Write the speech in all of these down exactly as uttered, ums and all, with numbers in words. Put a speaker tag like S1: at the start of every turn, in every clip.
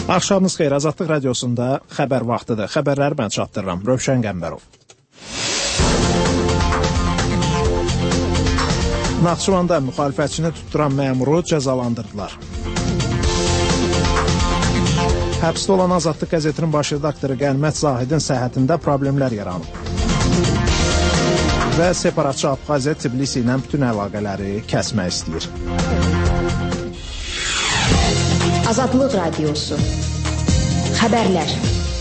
S1: Axşamınız xeyir, Azadlıq radiosunda xəbər vaxtıdır. Xəbərləri mən çatdırıram. Rövşən Qəmbərov. Naxçıvanda müxalifətçini tutduran məmuru cəzalandırdılar. Həbsdə olan Azadlıq qəzetinin baş redaktoru Qənimət Zahidin səhhətində problemlər yaranıb. Və separatçı Abxaziya Tbilisi ilə bütün əlaqələri kəsmək istəyir.
S2: Azadlıq radiosu. Xəbərlər.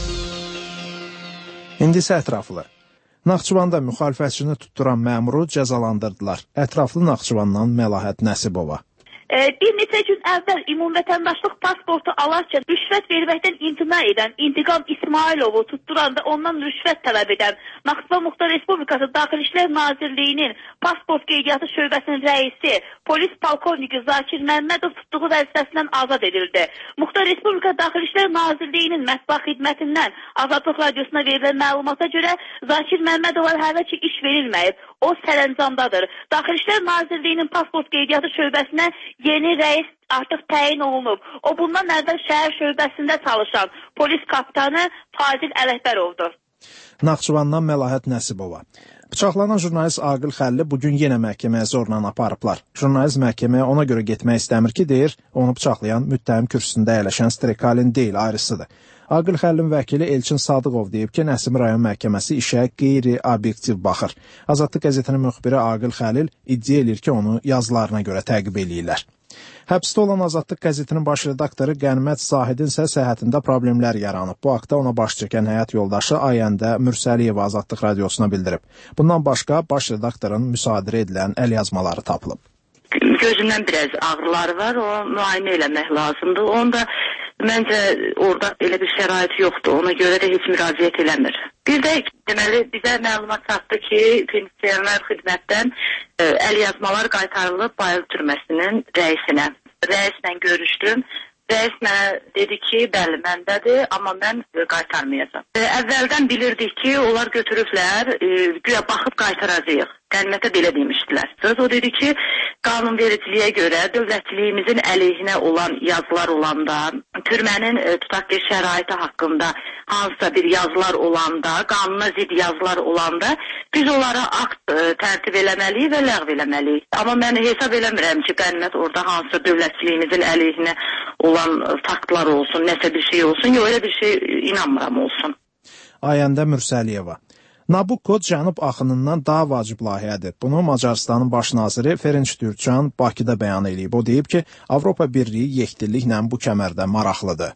S1: İndi isə ətraflı. Naxçıvanda müxalifətçini tutduran məmuru cəzalandırdılar. Ətraflı Naxçıvandan Məlahət Nəsibova.
S3: Bir neçə gün əvvəl ümumvətəndaşlıq pasportu alarkən rüşvət verməkdən imtina edən İntiqam İsmailovu tutturanda ondan rüşvət tələb edən Naxçıvan Muxtar Respublikası Daxili İşlər Nazirliyinin pasport qeydiyyatı şöbəsinin rəisi polis polkovniki Zakir Məmmədov tutduğu vəzifəsindən azad edildi. Muxtar Respublika Daxili İşlər Nazirliyinin mətbuat xidmətindən Azadlıq radiosuna verilən məlumata görə Zakir Məmmədova hələ ki iş verilməyib. O sərəncamdadır. Daxili İşlər Nazirliyinin pasport qeydiyyatı şöbəsinə yeni rəis artıq təyin olunub. O bundan əvvəl şəhər şöbəsində çalışan polis kapitanı Fazil Ələkbərovdur.
S1: Naxçıvandan Məlahət Nəsibova. Bıçaqlanan jurnalist Aqil Xəlli bugün yenə məhkəməyə zorla aparıblar. Jurnalist məhkəməyə ona görə getmək istəmir ki, deyir, onu bıçaqlayan müttəhim kürsüsündə əyləşən Strekalin deyil, ayrısıdır. Aqil Xəllin vəkili Elçin Sadıqov deyib ki, Nəsimi rayon məhkəməsi işə qeyri-obyektiv baxır. Azadlıq qəzetinin müxbiri Aqil Xəlil iddia edir ki, onu yazılarına görə təqib eləyirlər. Həbsdə olan Azadlıq qəzetinin baş redaktoru Qənimət Zahidin isə səhhətində problemlər yaranıb. Bu haqda ona baş çəkən həyat yoldaşı Ayəndə Mürsəliyeva Azadlıq radiosuna bildirib. Bundan başqa baş redaktorun müsadirə edilən əlyazmaları tapılıb.
S4: Gözündən biraz ağrıları var, o müayinə eləmək lazımdır. Onda məncə orada elə bir şərait yoxdur, ona görə də heç müraciət eləmir. Bir də deməli bizə məlumat çatdı ki, pensioner xidmətdən ə, əlyazmalar qaytarılıb Bayıl türməsinin rəisinə. Rəislə görüşdüm. Rəis mənə dedi ki, bəli məndədir, amma mən qaytarmayacağam. Ə, əvvəldən bilirdik ki, onlar götürüblər, ə, güya baxıb qaytaracağıq. Qənimətə belə demişdilər. Söz o dedi ki, qanunvericiliyə görə dövlətçiliyimizin əleyhinə olan yazılar olanda, türmənin e, tutaq ki, şəraiti haqqında hansısa bir yazılar olanda, qanuna zid yazılar olanda biz onlara akt e, tərtib eləməliyik və ləğv eləməliyik. Amma mən hesab eləmirəm ki, qənimət orada hansısa dövlətçiliyimizin əleyhinə olan faktlar olsun, nəsə bir şey olsun, yox elə bir şey inanmıram olsun.
S1: Ayəndə Mürsəliyeva. Nabucco cənub axınından daha vacib layihədir. Bunu Macarıstanın baş naziri Ferenc Türkcan Bakıda bəyan edib. O deyib ki, Avropa Birliyi yekdilliklə bu kəmərdə maraqlıdır.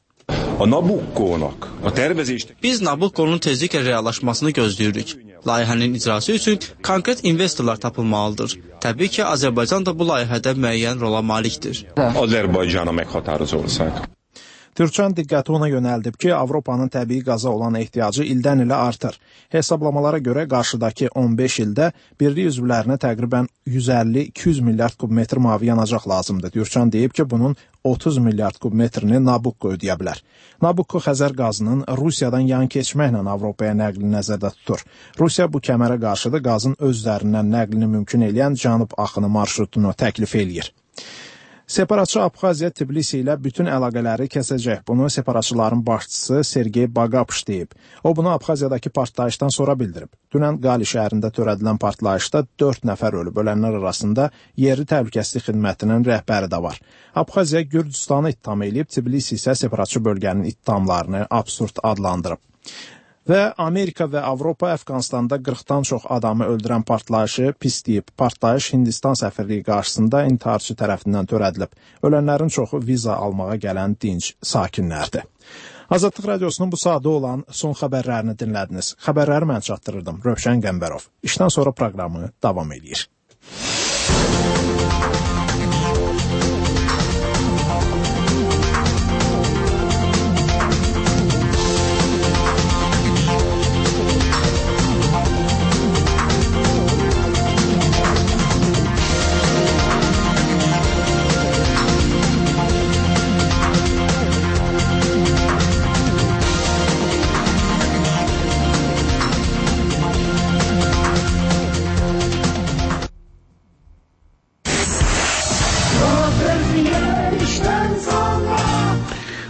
S5: Biz Nabucco'nun tezliklə reallaşmasını gözləyirik. Layihənin icrası üçün konkret investorlar tapılmalıdır. Təbii ki, Azərbaycan da bu layihədə müəyyən rola malikdir.
S6: Azərbaycana məxatarız olsaq.
S1: Türkcan diqqəti ona yönəldib ki, Avropanın təbii qaza olan ehtiyacı ildən ilə artır. Hesablamalara görə qarşıdakı on beş ildə birlik üzvlərinə təqribən yüz əlli iki yüz milyard kubmetr mavi yanacaq lazımdır. Türkcan deyib ki, bunun otuz milyard kubmetrini Nabucco ödəyə bilər. Nabucco Xəzər qazının Rusiyadan yan keçməklə Avropaya nəqli nəzərdə tutur. Rusiya bu kəmərə qarşı da qazın özlərindən nəqlini mümkün eləyən cənub axını marşrutunu təklif eləyir. Separatçı Abxaziya Tbilisi ilə bütün əlaqələri kəsəcək. Bunu separatçıların başçısı Sergey Bagapş deyib. O bunu Abxaziyadakı partlayışdan sonra bildirib. Dünən Qali şəhərində törədilən partlayışda dörd nəfər ölüb. Ölənlər arasında yerli təhlükəsizlik xidmətinin rəhbəri də var. Abxaziya Gürcüstanı ittiham edib, Tbilisi isə separatçı bölgənin ittihamlarını absurd adlandırıb. Və Amerika və Avropa Əfqanistanda qırxdan çox adamı öldürən partlayışı pis deyib. Partlayış Hindistan səfirliyi qarşısında intiharçı tərəfindən törədilib. Ölənlərin çoxu viza almağa gələn dinc sakinlərdir. Azadlıq radiosunun bu saatda olan son xəbərlərini dinlədiniz. Xəbərləri mən çatdırırdım. Rövşən Qəmbərov. İşdən sonra proqramı davam edir.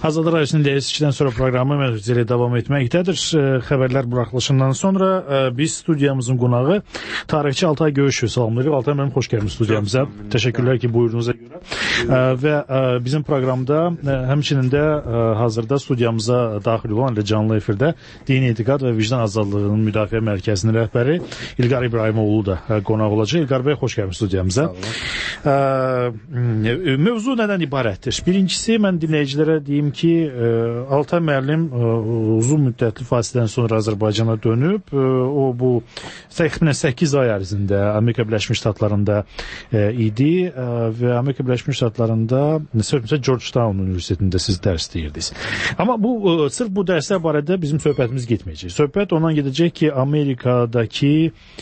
S7: Azadlar Radiosu'nun değişikten sonra programı mevzuları devam etmektedir. Xəbərlər buraxılışından sonra biz studiyamızın qonağı tarixçi Altay Göyüşü salamlayırıq. Altay mənim xoş gəlmiş studiyamıza. Təşəkkürlər ki, buyurunuza görə. Və bizim proqramda həmçinin də hazırda studiyamıza daxil olan ilə canlı efirdə Dini Etiqad və Vicdan Azadlığının Müdafiə Mərkəzinin rəhbəri İlqar İbrahimoğlu da qonaq olacaq. İlqar bəy, xoş gəlmiş studiyamıza. Mövzu nədən ibarətdir? Birincisi, mən dinləyicilərə deyim ki, Altay müəllim uzun müddətli fasilədən sonra Azərbaycana dönüb, o bu təxminən səkkiz ay ərzində Amerika Birləşmiş Ştatlarında idi və Amerika Birləşmiş Ştatlarında sözümsə Georgetown Universitetində siz dərs deyirdiniz. Amma bu sırf bu dərslər barədə bizim söhbətimiz getməyəcək. Söhbət ondan gedəcək ki, Amerikadakı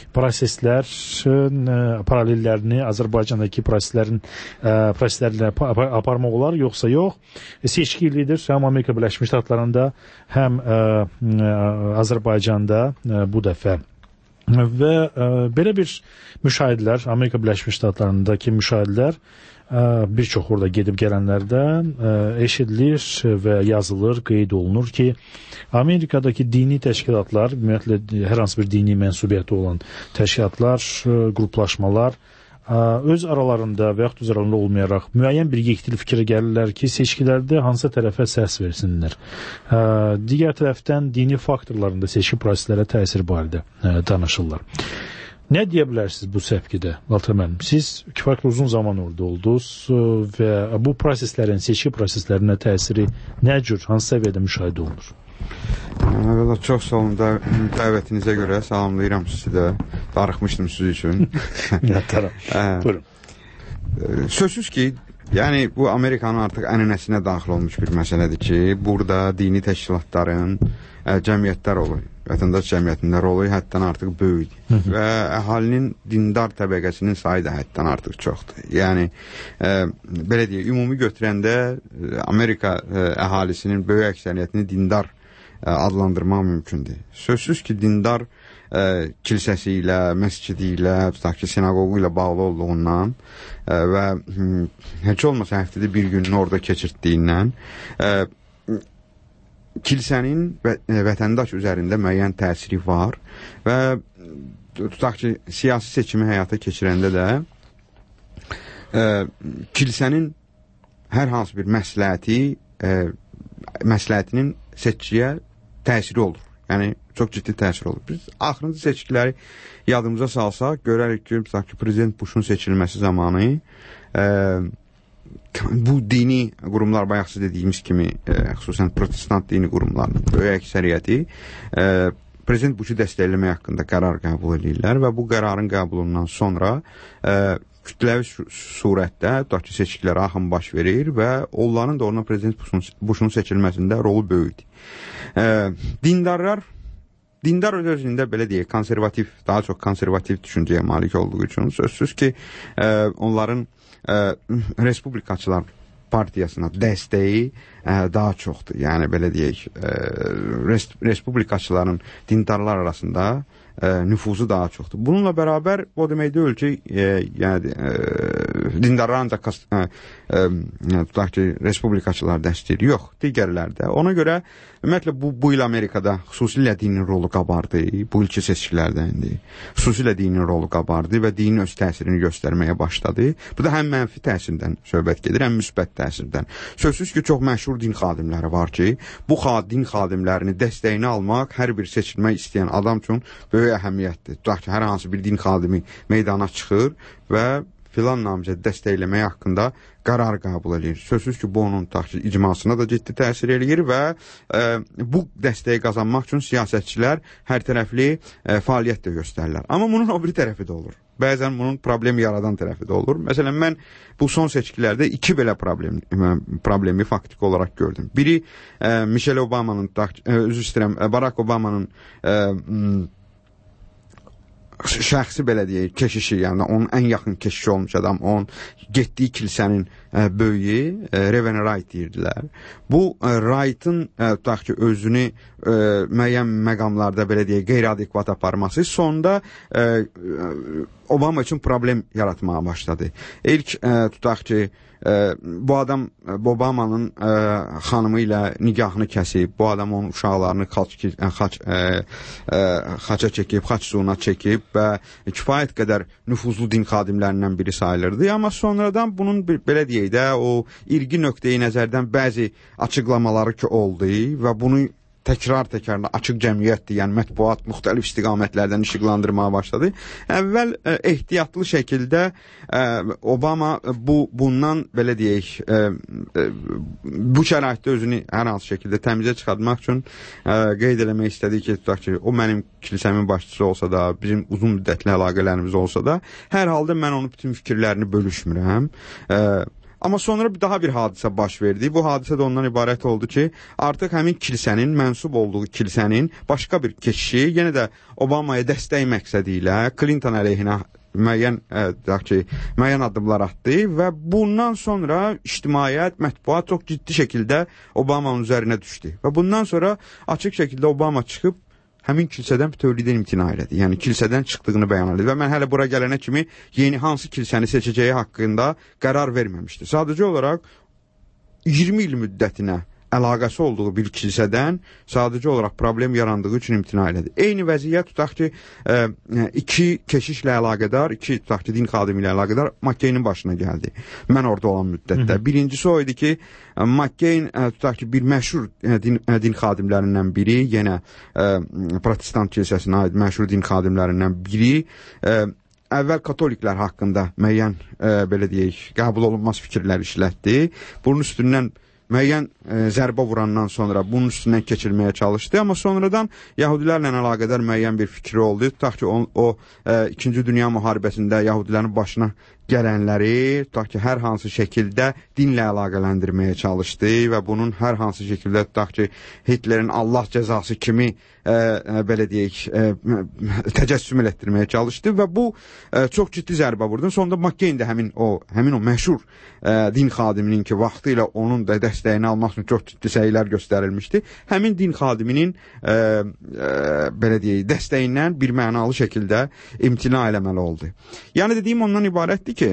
S7: proseslərin paralellərini Azərbaycandakı proseslərin proseslərlə aparmaq olar, yoxsa yox. Seçkilidir həm Amerika Birləşmiş Ştatlarında, həm ə, ə, Azərbaycanda ə, bu dəfə. Və ə, belə bir müşahidələr, Amerika Birləşmiş Ştatlarındakı müşahidələr ə, bir çox orada gedib gələnlərdən ə, eşidilir və yazılır, qeyd olunur ki, Amerikadakı dini təşkilatlar, ümumiyyətlə hər hansı bir dini mənsubiyyəti olan təşkilatlar, qruplaşmalar öz aralarında və yaxud öz aralarında olmayaraq müəyyən bir yekdil fikrə gəlirlər ki, seçkilərdə hansı tərəfə səs versinlər. Digər tərəfdən dini faktorlarında seçki proseslərə təsir barədə danışırlar. Nə deyə bilərsiniz bu səpkidə, Altay müəllim? Siz kifayət uzun zaman orada oldunuz və bu proseslərin, seçki proseslərinə təsiri nə cür, hansı səviyyədə müşahidə olunur?
S8: Əvvəla çox sağ olun, dəvətinizə görə salamlayıram sizi də, darıxmışdım siz üçün.
S7: Minnətdaram. Buyurun.
S8: Sözsüz ki, yəni bu Amerikanın artıq ənənəsinə daxil olmuş bir məsələdir ki, burada dini təşkilatların cəmiyyətlər olur, vətəndaş cəmiyyətində rolu həddən artıq böyükdür və əhalinin dindar təbəqəsinin sayı da həddən artıq çoxdur. Yəni, e, belə deyək, ümumi götürəndə Amerika e, əhalisinin böyük əksəriyyətini dindar e, adlandırmaq mümkündür. Sözsüz ki, dindar e, kilsəsi ilə, məscidi ilə, tutaq ki, sinagogу ilə bağlı olduğundan e, və heç olmasa həftədə bir gününü orada keçirtdiyindən e, kilsənin vətəndaş üzərində müəyyən təsiri var və tutaq ki, siyasi seçimi həyata keçirəndə də e, kilsənin hər hansı bir məsləhəti e, məsləhətinin seçkiyə təsiri olur. Yəni, çox ciddi təsir olur. Biz axırıncı seçkiləri yadımıza salsaq, görərik ki, tutaq ki, Prezident Bush'un seçilməsi zamanı e, bu dini qurumlar, bayaqsı dediyimiz kimi, e, xüsusən protestant dini qurumlarının böyük əksəriyyəti e, Prezident Bush'u dəstəkləmək haqqında qərar qəbul edirlər və bu qərarın qəbulundan sonra e, kütləvi surətdə tutaq ki, seçkilərə axın baş verir və onların da ondan Prezident Bush'un seçilməsində rolu böyükdür. E, dindarlar Dindar özündə belə deyək, konservativ, daha çox konservativ düşüncəyə malik olduğu üçün sözsüz ki, e, onların e, Respublikaçılar partiyasına dəstəyi e, daha çoxdur. Yəni, belə deyək, e, res, Respublikaçıların dindarlar arasında e, nüfuzu daha çoxdur. Bununla bərabər, o demək deyil ki, e, yəni, e, dindarlar ancaq e, e, tutaq ki, Respublikaçılar dəstəyir. Yox, digərlər də. Ona görə, ümumiyyətlə, bu, bu il Amerikada xüsusilə dinin rolu qabardı, bu ilki seçkilərdə indi. Xüsusilə dinin rolu qabardı və dinin öz təsirini göstərməyə başladı. Bu da həm mənfi təsirdən söhbət gedir, həm müsbət təsirdən. Sözsüz ki, çox məşhur din xadimləri var ki, bu din xadimlərini dəstəyini almaq hər bir seçilmək istəyən adam üçün böyük əhəmiyyətdir. Tutaq ki, hər hansı bir din xadimi meydana çıxır və filan namizəd dəstəkləmək haqqında qərar qəbul edir. Sözsüz ki, bu onun tutaq, icmasına da ciddi təsir edir və e, bu dəstəyi qazanmaq üçün siyasətçilər hər tərəfli e, fəaliyyət də göstərirlər. Amma bunun o bir tərəfi də olur. Bəzən bunun problemi yaradan tərəfi də olur. Məsələn, mən bu son seçkilərdə iki belə problem, problemi faktik olaraq gördüm. Biri e, Michelle Obama'nın, e, üzr istəyirəm, Barack Obama'nın e, şəxsi belə deyək, keşişi, yəni onun ən yaxın keşişi olmuş adam, onun getdiyi kilsənin e, böyüyü, e, Reverend Wright deyirdilər. Bu e, Wright'ın e, tutaq ki, özünü e, müəyyən məqamlarda belə deyək, qeyri-adekvat aparması sonda e, Obama üçün problem yaratmağa başladı. İlk e, tutaq ki, e, bu adam Obamanın e, xanımı ilə nigahını kəsib, bu adam onun uşaqlarını xaç, xaç, e, e, xaça çəkib, xaç suyuna çəkib və kifayət qədər nüfuzlu din xadimlərindən biri sayılırdı. Amma sonradan bunun belə deyək də, o irqi nöqteyi nəzərdən bəzi açıqlamaları ki oldu və bunu təkrar-təkrar açıq cəmiyyətdir, yəni mətbuat müxtəlif istiqamətlərdən işıqlandırmağa başladı. Əvvəl e, ehtiyatlı şəkildə e, Obama bu bundan belə deyək, e, e, bu şəraitdə özünü hər hansı şəkildə təmizə çıxartmaq üçün e, qeyd eləmək istədi ki, tutaq ki, o mənim kilsəmin başçısı olsa da, bizim uzun müddətli əlaqələrimiz olsa da, hər halda mən onun bütün fikirlərini bölüşmürəm. E, Amma sonra daha bir hadisə baş verdi. Bu hadisə də ondan ibarət oldu ki, artıq həmin kilsənin, mənsub olduğu kilsənin başqa bir keşişi, yenə də Obamaya dəstək məqsədi ilə Clinton əleyhinə müəyyən, e, ki, müəyyən addımlar atdı və bundan sonra ictimaiyyət, mətbuat çox ciddi şəkildə Obamanın üzərinə düşdü. Və bundan sonra açıq şəkildə Obama çıxıb həmin kilsədən bütövlükdən imtina elədi. Yəni kilsədən çıxdığını bəyan elədi və mən hələ bura gələnə kimi yeni hansı kilsəni seçəcəyi haqqında qərar verməmişdi. Sadəcə olaraq iyirmi il müddətinə əlaqəsi olduğu bir kilsədən sadəcə olaraq problem yarandığı üçün imtina elədi. Eyni vəziyyət tutaq ki, iki keşişlə əlaqədar, iki tutaq ki, din xadimi ilə əlaqədar McCain-in başına gəldi. Mən orada olan müddətdə. Birincisi o idi ki, McCain tutaq ki, bir məşhur din, din xadimlərindən biri, yenə protestant kilsəsinə aid məşhur din xadimlərindən biri, əvvəl katoliklər haqqında müəyyən, belə deyək, qəbul olunmaz fikirlər işlətdi. Bunun üstündən müəyyən e, zərbə vurandan sonra bunun üstündən keçirməyə çalışdı, amma sonradan Yahudilərlə əlaqədar müəyyən bir fikri oldu. Tutaq ki, o, o e, İkinci Dünya müharibəsində Yahudilərin başına gələnləri, tutaq ki, hər hansı şəkildə dinlə əlaqələndirməyə çalışdı və bunun hər hansı şəkildə, tutaq ki, Hitlerin Allah cəzası kimi e, e, belə deyək, e, təcəssüm etdirməyə çalışdı və bu e, çox ciddi zərbə vurdu. Sonunda McCain də həmin o, həmin o məşhur e, din xadiminin ki, vaxtı ilə onun da dəstəyini almaq üçün çox ciddi səylər göstərilmişdi. Həmin din xadiminin e, e, belə deyək, dəstəyindən bir mənalı şəkildə imtina eləməli oldu. Yəni dediyim ondan ibarətdir ki,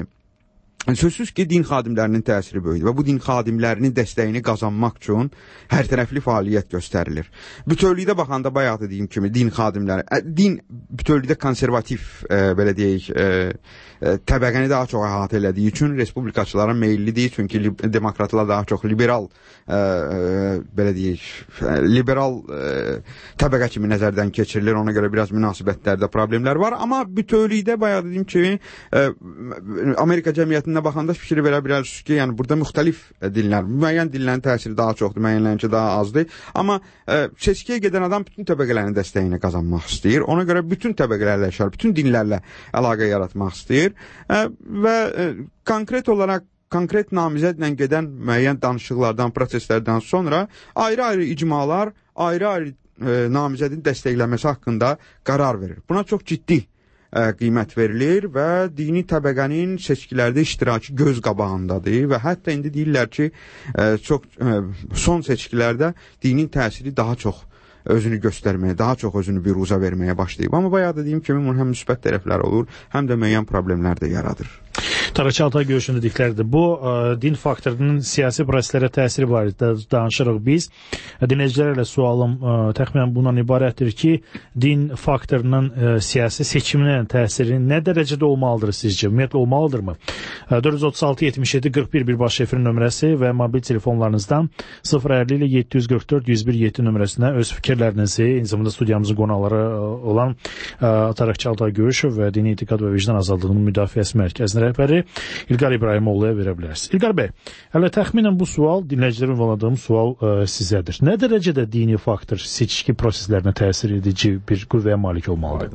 S8: sözsüz ki, din xadimlərinin təsiri böyüdür və bu din xadimlərinin dəstəyini qazanmaq üçün hər tərəfli fəaliyyət göstərilir. Bütövlükdə baxanda bayaq dediyim kimi din xadimləri, din bütövlükdə konservativ, e, belə deyək, e, e, təbəqəni daha çox əhatə elədiyi üçün respublikaçılara meyillidir, çünki li demokratlar daha çox liberal, e, e, belə deyək, liberal e, təbəqə kimi nəzərdən keçirilir, ona görə biraz münasibətlərdə problemlər var, amma bütövlükdə bayaq dediyim kimi, e, Amerika cəmiyyətində baxanda fikir verə bilərsiniz ki, yəni burada müxtəlif dinlər, müəyyən dinlərin təsiri daha çoxdur, müəyyənlərinki daha azdır. Amma e, seçkiyə gedən adam bütün təbəqələrin dəstəyini qazanmaq istəyir. Ona görə bütün təbəqələrlə yaşar, bütün dinlərlə əlaqə yaratmaq istəyir. E, və e, konkret olaraq konkret namizədlə gedən müəyyən danışıqlardan, proseslərdən sonra ayrı-ayrı icmalar, ayrı-ayrı e, namizədin dəstəkləməsi haqqında qərar verir. Buna çox ciddi qiymət verilir və dini təbəqənin seçkilərdə iştirakı göz qabağındadır və hətta indi deyirlər ki, çox son seçkilərdə dinin təsiri daha çox özünü göstərməyə, daha çox özünü büruzə verməyə başlayıb. Amma bayaq dediyim kimi bunun həm müsbət tərəfləri olur, həm də müəyyən problemlər də yaradır.
S7: Taraç Altay görüşündə dedikləridir. Bu ə, din faktorunun siyasi proseslərə təsiri barədə danışırıq biz. Dinləyicilərlə sualım ə, təxminən bundan ibarətdir ki, din faktorunun ə, siyasi seçiminin təsiri nə dərəcədə olmalıdır sizcə? Ümumiyyətlə olmalıdırmı? dörd yüz otuz altı yetmiş yeddi qırx bir birbaşa efir nömrəsi və mobil telefonlarınızdan sıfır əlli ilə yeddi yüz qırx dörd yüz bir yeddi nömrəsinə öz fikirlərinizi, eyni zamanda studiyamızın qonaqları olan ə, Taraç Altay görüşüv və Dini İtiqad və Vicdan Azadlığının Müdafiəsi Mərkəzinin rəhbəri İlqar İbrahimoğlu'ya verə bilərsiniz. İlqar bəy, hələ təxminən bu sual, dinləyicilərin ünvanladığım sual ə, sizədir. Nə dərəcədə dini faktor seçki proseslərinə təsir edici bir qüvvəyə malik olmalıdır?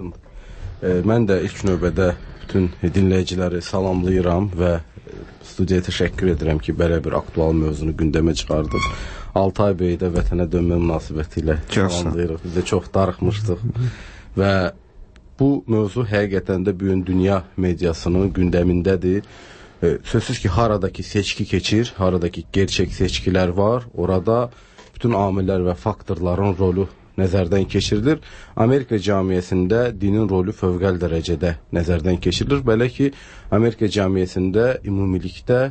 S9: E, mən də ilk növbədə bütün dinləyiciləri salamlayıram və studiyaya təşəkkür edirəm ki, belə bir aktual mövzunu gündəmə çıxardıq. Altay bəy də vətənə dönmə münasibəti ilə salamlayırıq. Biz də çox darıxmışdıq və bu mövzu həqiqətən də bu gün dünya mediasının gündəmindədir. E, sözsüz ki, haradakı seçki keçir, haradakı gerçək seçkilər var, orada bütün amillər və faktorların rolu nəzərdən keçirilir. Amerika cəmiyyətində dinin rolu fövqəl dərəcədə nəzərdən keçirilir. Belə ki, Amerika cəmiyyətində ümumilikdə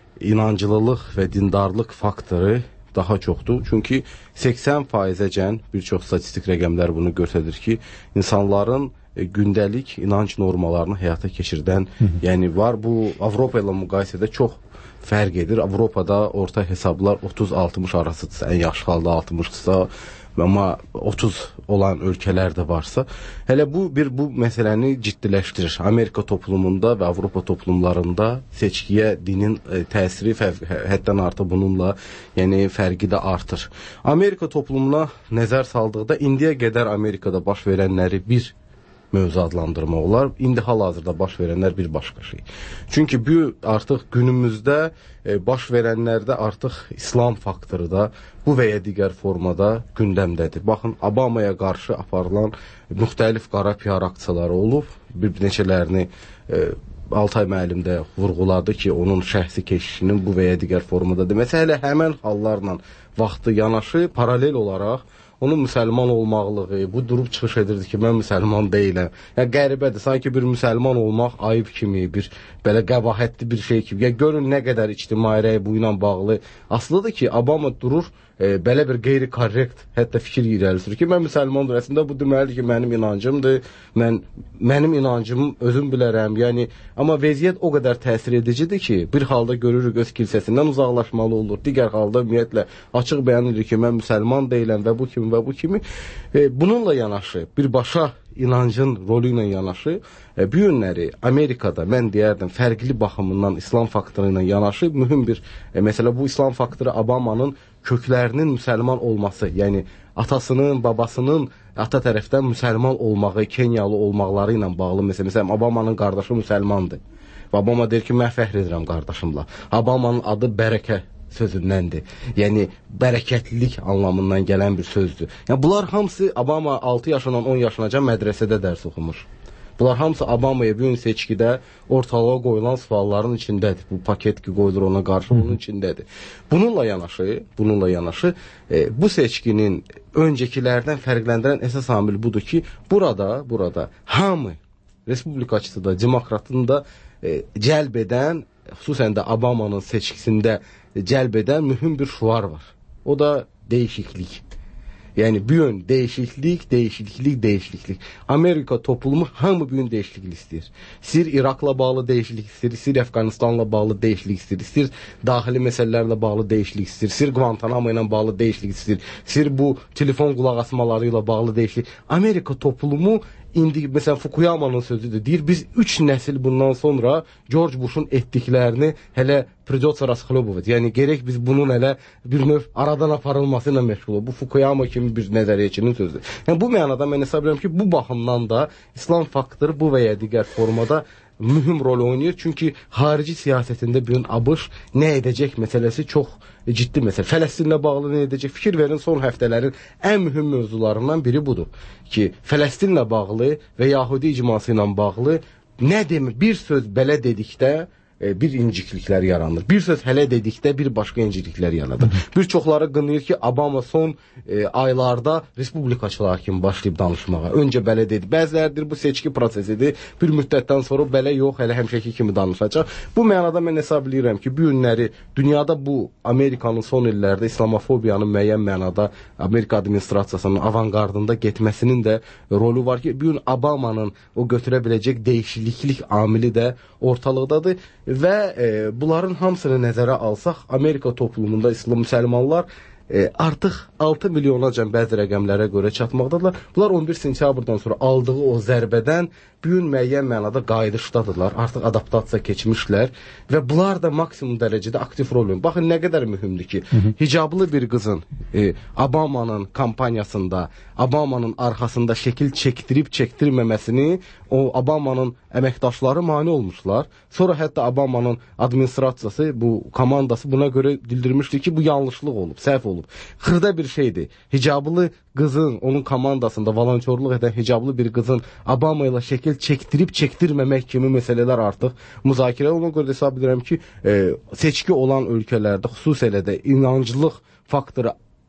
S9: inanclılıq və dindarlıq faktoru daha çoxdur. Çünki səksən faizəcən bir çox statistik rəqəmlər bunu göstərir ki, insanların gündəlik inanc normalarını həyata keçirdən, yəni var. Bu Avropa ilə müqayisədə çox fərq edir. Avropada orta hesablar otuz altmış arasıdırsa, ən yaxşı halda altmışdırsa, amma otuz olan ölkələr də varsa, hələ bu bir bu məsələni ciddiləşdirir. Amerika toplumunda və Avropa toplumlarında seçkiyə dinin e, təsiri həddən artıq bununla, yəni fərqi də artır. Amerika toplumuna nəzər saldıqda indiyə qədər Amerikada baş verənləri bir mövzu adlandırmaq olar. İndi hal-hazırda baş verənlər bir başqa şey. Çünki bu artıq günümüzdə e, baş verənlərdə artıq İslam faktoru da bu və ya digər formada gündəmdədir. Baxın, Obamaya qarşı aparılan müxtəlif qara P R aksiyaları olub. Bir neçələrini e, Altay müəllim də vurğuladı ki, onun şəxsi keşişinin bu və ya digər formada deməsi hələ həmən hallarla vaxtı yanaşı, paralel olaraq onun müsəlman olmaqlığı, bu durub çıxış edirdi ki, mən müsəlman deyiləm. Yəni qəribədir, sanki bir müsəlman olmaq ayıb kimi, bir belə qəbahətli bir şey kimi. Yəni görün nə qədər ictimai rəy bu ilə bağlı. Aslıdır ki, Obama durur, e, belə bir qeyri-korrekt, hətta fikir irəli sürür ki, mən müsəlmandır. Əslində bu deməlidir ki, mənim inancımdır. Mən mənim inancımı özüm bilərəm. Yəni amma vəziyyət o qədər təsir edicidir ki, bir halda görürük öz kilsəsindən uzaqlaşmalı olur. Digər halda ümumiyyətlə açıq bəyan edir ki, mən müsəlman deyiləm və bu kimi və bu kimi. E, bununla yanaşı, birbaşa inancın rolu ilə yanaşı, e, bu günləri Amerikada mən deyərdim fərqli baxımından İslam faktoru ilə yanaşı mühüm bir e, məsələ bu İslam faktoru Obamanın köklərinin müsəlman olması, yəni atasının, babasının ata tərəfdən müsəlman olmağı, Kenyalı olmaqları ilə bağlı məsələ. Məsələn, Obamanın qardaşı müsəlmandır. Obama deyir ki, mən fəxr edirəm qardaşımla. Obamanın adı bərəkə sözündəndir. Yəni bərəkətlilik anlamından gələn bir sözdür. Yəni bunlar hamısı Obama altı yaşından on yaşınacan mədrəsədə dərs oxumuş. Bunlar hamısı Obamaya bu gün seçkidə ortalığa qoyulan sualların içindədir. Bu paket ki qoyulur ona qarşı onun içindədir. Bununla yanaşı, bununla yanaşı e, bu seçkinin öncəkilərdən fərqləndirən əsas amil budur ki, burada, burada hamı respublikaçısı da, demokratını da e, cəlb edən, xüsusən də Obamanın seçkisində cəlb edən mühüm bir şuar var. O da dəyişiklik. Yəni bu gün dəyişiklik, dəyişiklik, dəyişiklik. Amerika toplumu hamı bu gün dəyişiklik istəyir. İstəyir İraqla bağlı dəyişiklik istəyir, istəyir Əfqanistanla bağlı dəyişiklik istəyir, istəyir daxili məsələlərlə bağlı dəyişiklik istəyir, istəyir Guantanamo ilə bağlı dəyişiklik istəyir, istəyir bu telefon qulaq asmaları ilə bağlı dəyişiklik. Amerika toplumu indi məsələn Fukuyama'nın sözüdür. Deyir biz üç nəsil bundan sonra George Bush'un etdiklərini hələ prидется расхлебывать. Yəni gerek biz bunun hələ bir növ aradan aparılması ilə məşğul olub. Bu Fukuyama kimi bir nəzəriyyəçinin sözüdür. Yəni bu mənada mən hesab edirəm ki, bu baxımdan da İslam faktoru bu və ya digər formada mühüm rol oynayır. Çünki xarici siyasətində bir gün ABŞ nə edəcək məsələsi çox ciddi məsələ. Fələstinlə bağlı nə edəcək? Fikir verin, son həftələrin ən mühüm mövzularından biri budur ki, Fələstinlə bağlı və Yahudi icması ilə bağlı nə demir? Bir söz belə dedikdə bir incikliklər yaranır. Bir söz hələ dedikdə bir başqa incikliklər yaradır. Bir çoxları qınayır ki, Obama son e, aylarda respublikaçılar kimi başlayıb danışmağa. Öncə belə dedi. Bəzilərdir bu seçki prosesidir. Bir müddətdən sonra belə yox, hələ həmişəki kimi danışacaq. Bu mənada mən hesab edirəm ki, bu günləri dünyada bu Amerikanın son illərdə İslamofobiyanın müəyyən mənada Amerika administrasiyasının avangardında getməsinin də rolu var ki, bu gün Obamanın o götürə biləcək dəyişiklik amili də ortalıqdadır. Və e, bunların hamısını nəzərə alsaq, Amerika toplumunda İslam müsəlmanlar e, artıq altı milyonacan bəzi rəqəmlərə görə çatmaqdadılar. Bunlar on bir sentyabrdan sonra aldığı o zərbədən bu gün müəyyən mənada qayıdışdadırlar. Artıq adaptasiya keçmişlər və bunlar da maksimum dərəcədə aktiv rol oynayır. Baxın nə qədər mühümdür ki, hı -hı. hicablı bir qızın e, Obamanın kampaniyasında, Obamanın arxasında şəkil çəkdirib çəkdirməməsini o Obamanın əməkdaşları mane olmuşlar. Sonra hətta Obamanın administrasiyası, bu komandası buna görə bildirmişdi ki, bu yanlışlıq olub, səhv olub. Xırda bir şeydir. Hicablı qızın, onun komandasında volontyorluq edən hicablı bir qızın Obama ilə şəkil çəkdirib çəkdirməmək kimi məsələlər artıq müzakirə. Ona görə hesab edirəm ki, e, seçki olan ölkələrdə xüsusilə də inanclıq faktoru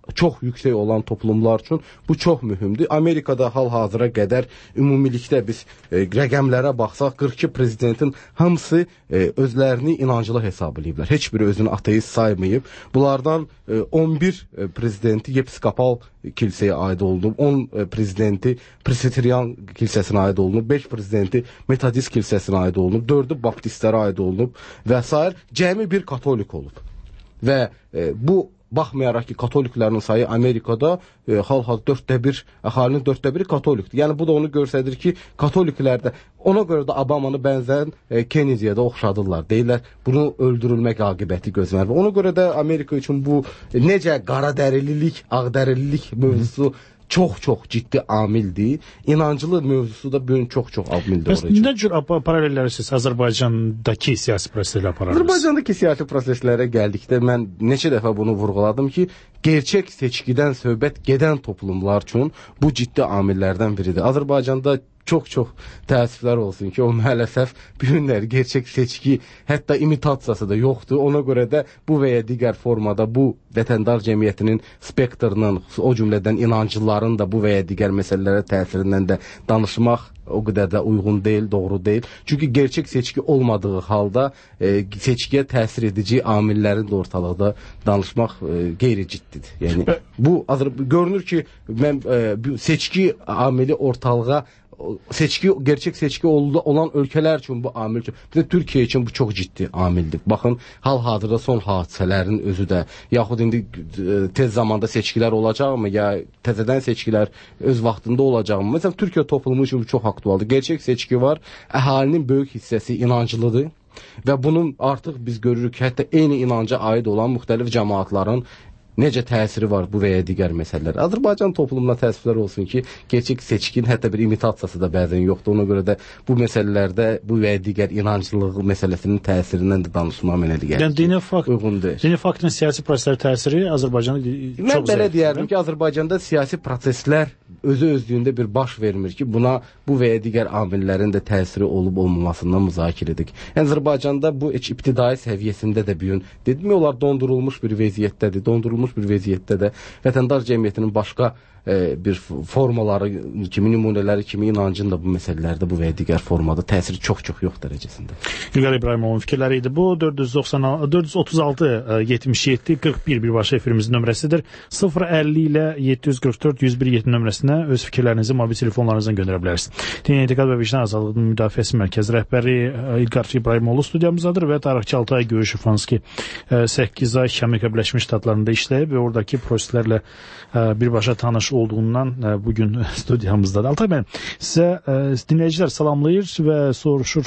S9: çox yüksək olan toplumlar üçün bu çox mühümdür. Amerikada hal-hazıra qədər ümumilikdə biz e, rəqəmlərə baxsaq, qırx iki prezidentin hamısı e, özlərini inancılı hesab ediblər. Heç biri özünü ateist saymayıb. Bunlardan e, on bir e, prezidenti yepiskopal kilsəyə aid olunub, on e, prezidenti presbiterian kilsəsinə aid olunub, beş prezidenti metodist kilsəsinə aid olunub, dördü baptistlərə aid olunub və s. Cəmi bir katolik olub. Və e, bu baxmayaraq ki, katoliklərin sayı Amerikada e, hal-hal dörddə bir, əhalinin dörddə biri katolikdir. Yəni bu da onu göstərir ki, katoliklərdə ona görə də Obamanı bənzən e, Kennedy'yə də oxşadırlar. Deyirlər, bunu öldürülmək aqibəti gözlənir. Ona görə də Amerika üçün bu e, necə qaradərililik, ağdərililik mövzusu çox-çox ciddi amildir. İnancılı mövzusu da bugün çox-çox amildir oraya.
S7: Nə cür paralelləri siz Azərbaycandakı siyasi proseslərlə aparırsınız?
S9: Azərbaycandakı siyasi proseslərə gəldikdə mən neçə dəfə bunu vurğuladım ki, gerçək seçkidən söhbət gedən toplumlar üçün bu ciddi amillərdən biridir. Azərbaycanda çox-çox təəssüflər olsun ki, o maalesef bu günlər gerçək seçki, hətta imitasiyası da yoxdur. Ona görə də bu və ya digər formada bu vətəndaş cəmiyyətinin spektrinin, o cümlədən inanclıların da bu və ya digər məsələlərə təsirindən də danışmaq o qədər də uyğun deyil, doğru deyil. Çünki gerçək seçki olmadığı halda e, seçkiyə təsir edici amillərin də ortalıqda danışmaq e, qeyri-ciddidir. Yəni bu görünür ki, mən e, seçki amili ortalığa seçki, gerçək seçki olan ölkələr üçün bu amil üçün, bir də Türkiyə üçün bu çox ciddi amildir. Baxın, hal-hazırda son hadisələrin özü də, yaxud indi tez zamanda seçkilər olacaqmı, ya təzədən seçkilər öz vaxtında olacaqmı? Məsələn, Türkiyə toplumu üçün bu çox aktualdır. Gerçək seçki var, əhalinin böyük hissəsi inanclıdır və bunun artıq biz görürük ki, hətta eyni inanca aid olan müxtəlif cəmaatların necə təsiri var bu və ya digər məsələlər. Azərbaycan toplumuna təəssüflər olsun ki, gerçək seçkin hətta bir imitasiyası da bəzən yoxdur. Ona görə də bu məsələlərdə bu və ya digər inanclılıq məsələsinin təsirindən də danışmağa mənə gəlir.
S7: Yəni dini fakt,
S9: uyğundur.
S7: Dini faktın siyasi proseslərə təsiri Azərbaycanda çox zəif.
S9: Mən belə deyərdim ki, Azərbaycanda siyasi proseslər özü özlüyündə bir baş vermir ki, buna bu və ya digər amillərin də təsiri olub olmamasından müzakirə edik. Yəni Azərbaycanda bu heç ibtidai səviyyəsində də bir gün dedim, onlar dondurulmuş bir vəziyyətdədir. Dondurulmuş bir vəziyyətdə də vətəndaş cəmiyyətinin başqa e, bir formaları kimi, nümunələri kimi inancın da bu məsələlərdə bu və ya digər formada təsiri çox-çox yox dərəcəsində.
S7: İlqar İbrahimovun fikirləri idi. Bu dörd yüz doxsan dörd yüz otuz altı yetmiş yeddi qırx bir birbaşa efirimizin nömrəsidir. sıfır əlli ilə yeddi yüz qırx dörd yüz bir yeddi nömrəsinə öz fikirlərinizi mobil telefonlarınızdan göndərə bilərsiniz. Din Etiqad və Vicdan Azadlığının Müdafiəsi Mərkəzi rəhbəri İlqar İbrahimoğlu studiyamızdadır və tarixçi Altay Göyüşüfanski səkkiz ay Amerika Birləşmiş Ştatlarında işləyib və oradakı proseslərlə birbaşa tanış olduğundan bugün studiyamızdadır. Altay bəy, sizə dinləyicilər salamlayır və soruşur,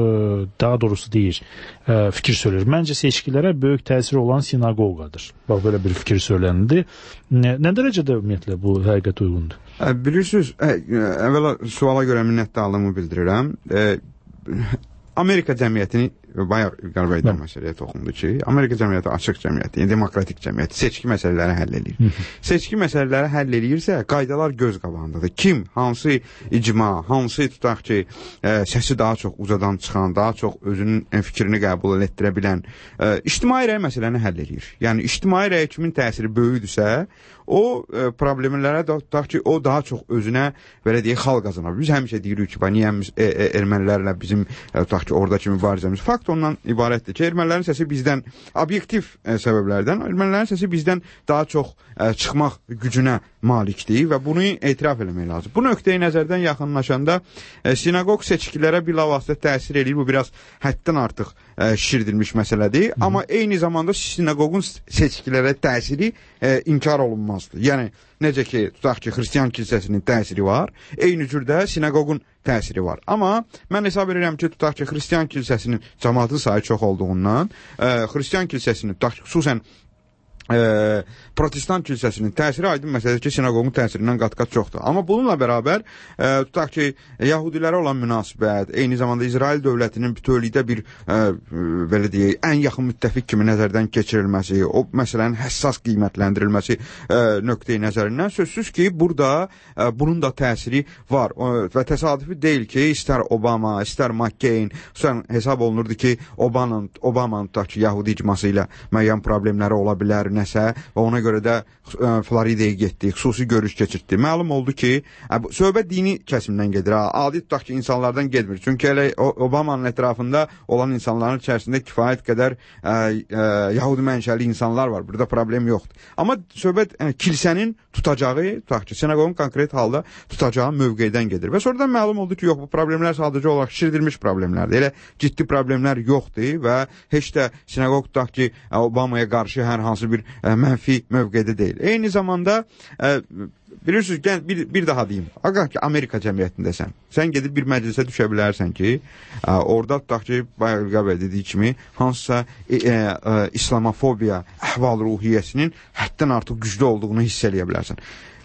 S7: daha doğrusu deyir, fikir söyler. Məncə seçkilərə böyük təsiri olan sinagoga'dır. Bax, belə bir fikir söyləndi. Nə, nə dərəcədə ümumiyyətlə bu həqiqət uyğundur?
S8: Bilirsiniz, əvvəla suala görə minnətdarlığımı bildirirəm. Amerika cəmiyyətini bayaq İlqar bəy də məsələyə toxundu ki, Amerika cəmiyyəti açıq cəmiyyəti, demokratik cəmiyyəti seçki məsələləri həll edir. Seçki məsələləri həll edirsə, qaydalar göz qabağındadır. Kim, hansı icma, hansı tutaq ki, ə, səsi daha çox uzadan çıxan, daha çox özünün fikrini qəbul etdirə bilən ə, ictimai rəy məsələni həll edir. Yəni, ictimai rəy kimin təsiri böyüdürsə, o ə, problemlərə də tutaq ki, o daha çox özünə, belə deyək, xalq qazanır. Biz həmişə deyirik ki, niyə e, e, ermənilərlə bizim, ə, tutaq ki, oradakı mübarizəmiz. Fakt ondan ibarətdir ki, ermənilərin səsi bizdən, obyektiv ə, səbəblərdən, ermənilərin səsi bizdən daha çox ə, çıxmaq gücünə malikdir və bunu etiraf eləmək lazım. Bu nöqteyi nəzərdən yaxınlaşanda ə, sinagog seçkilərə bilavasitə təsir edir. Bu biraz həddən artıq ə, şişirdilmiş məsələdir. Hı. Amma eyni zamanda sinagogun seçkilərə təsiri ə, inkar olunmazdır. Yəni, necə ki, tutaq ki, xristiyan kilsəsinin təsiri var, eyni cürdə sinagogun təsiri var. Amma mən hesab edirəm ki, tutaq ki, xristiyan kilsəsinin cəmaatı sayı çox olduğundan, ə, xristiyan kilsəsinin, tutaq ki, xüsusən ə, protestant kilsəsinin təsiri aydın məsələdir ki, sinagogun təsirindən qat-qat çoxdur. Amma bununla bərabər, ə, tutaq ki, Yahudilərə olan münasibət, eyni zamanda İsrail dövlətinin bütövlükdə bir, ə, belə deyək, ən yaxın müttəfiq kimi nəzərdən keçirilməsi, o məsələnin həssas qiymətləndirilməsi ə, nöqteyi nəzərindən sözsüz ki, burada ə, bunun da təsiri var. O, və təsadüfi deyil ki, istər Obama, istər McCain, xüsusən hesab olunurdu ki, Obama'nın, Obama'nın tutaq ki, Yahudi icması ilə müəyyən problemləri ola bilər, bir nəsə və ona görə də ə, Floridaya getdik, xüsusi görüş keçirtdik. Məlum oldu ki, ə, söhbət dini kəsimdən gedir. Ha. Adi tutaq ki, insanlardan getmir. Çünki elə Obamanın ətrafında olan insanların içərisində kifayət qədər ə, ə, Yahudi mənşəli insanlar var. Burada problem yoxdur. Amma söhbət ə, kilsənin tutacağı, tutaq ki, sinagogun konkret halda tutacağı mövqedən gedir. Və sonradan məlum oldu ki, yox, bu problemlər sadəcə olaraq şişirdilmiş problemlərdir. Elə ciddi problemlər yoxdur və heç də sinagog tutaq ki, Obamaya qarşı hər hansı bir ə, mənfi mövqedə deyil. Eyni zamanda ə, bilirsiniz, bir, bir daha deyim. Ağa ki, Amerika cəmiyyətindəsən. Sən gedib bir məclisə düşə bilərsən ki, ə, orada tutaq ki, bayaq İlqar bəy dediyi kimi, hansısa e, e, e, İslamofobiya əhval-ruhiyyəsinin həddən artıq güclü olduğunu hiss eləyə bilərsən.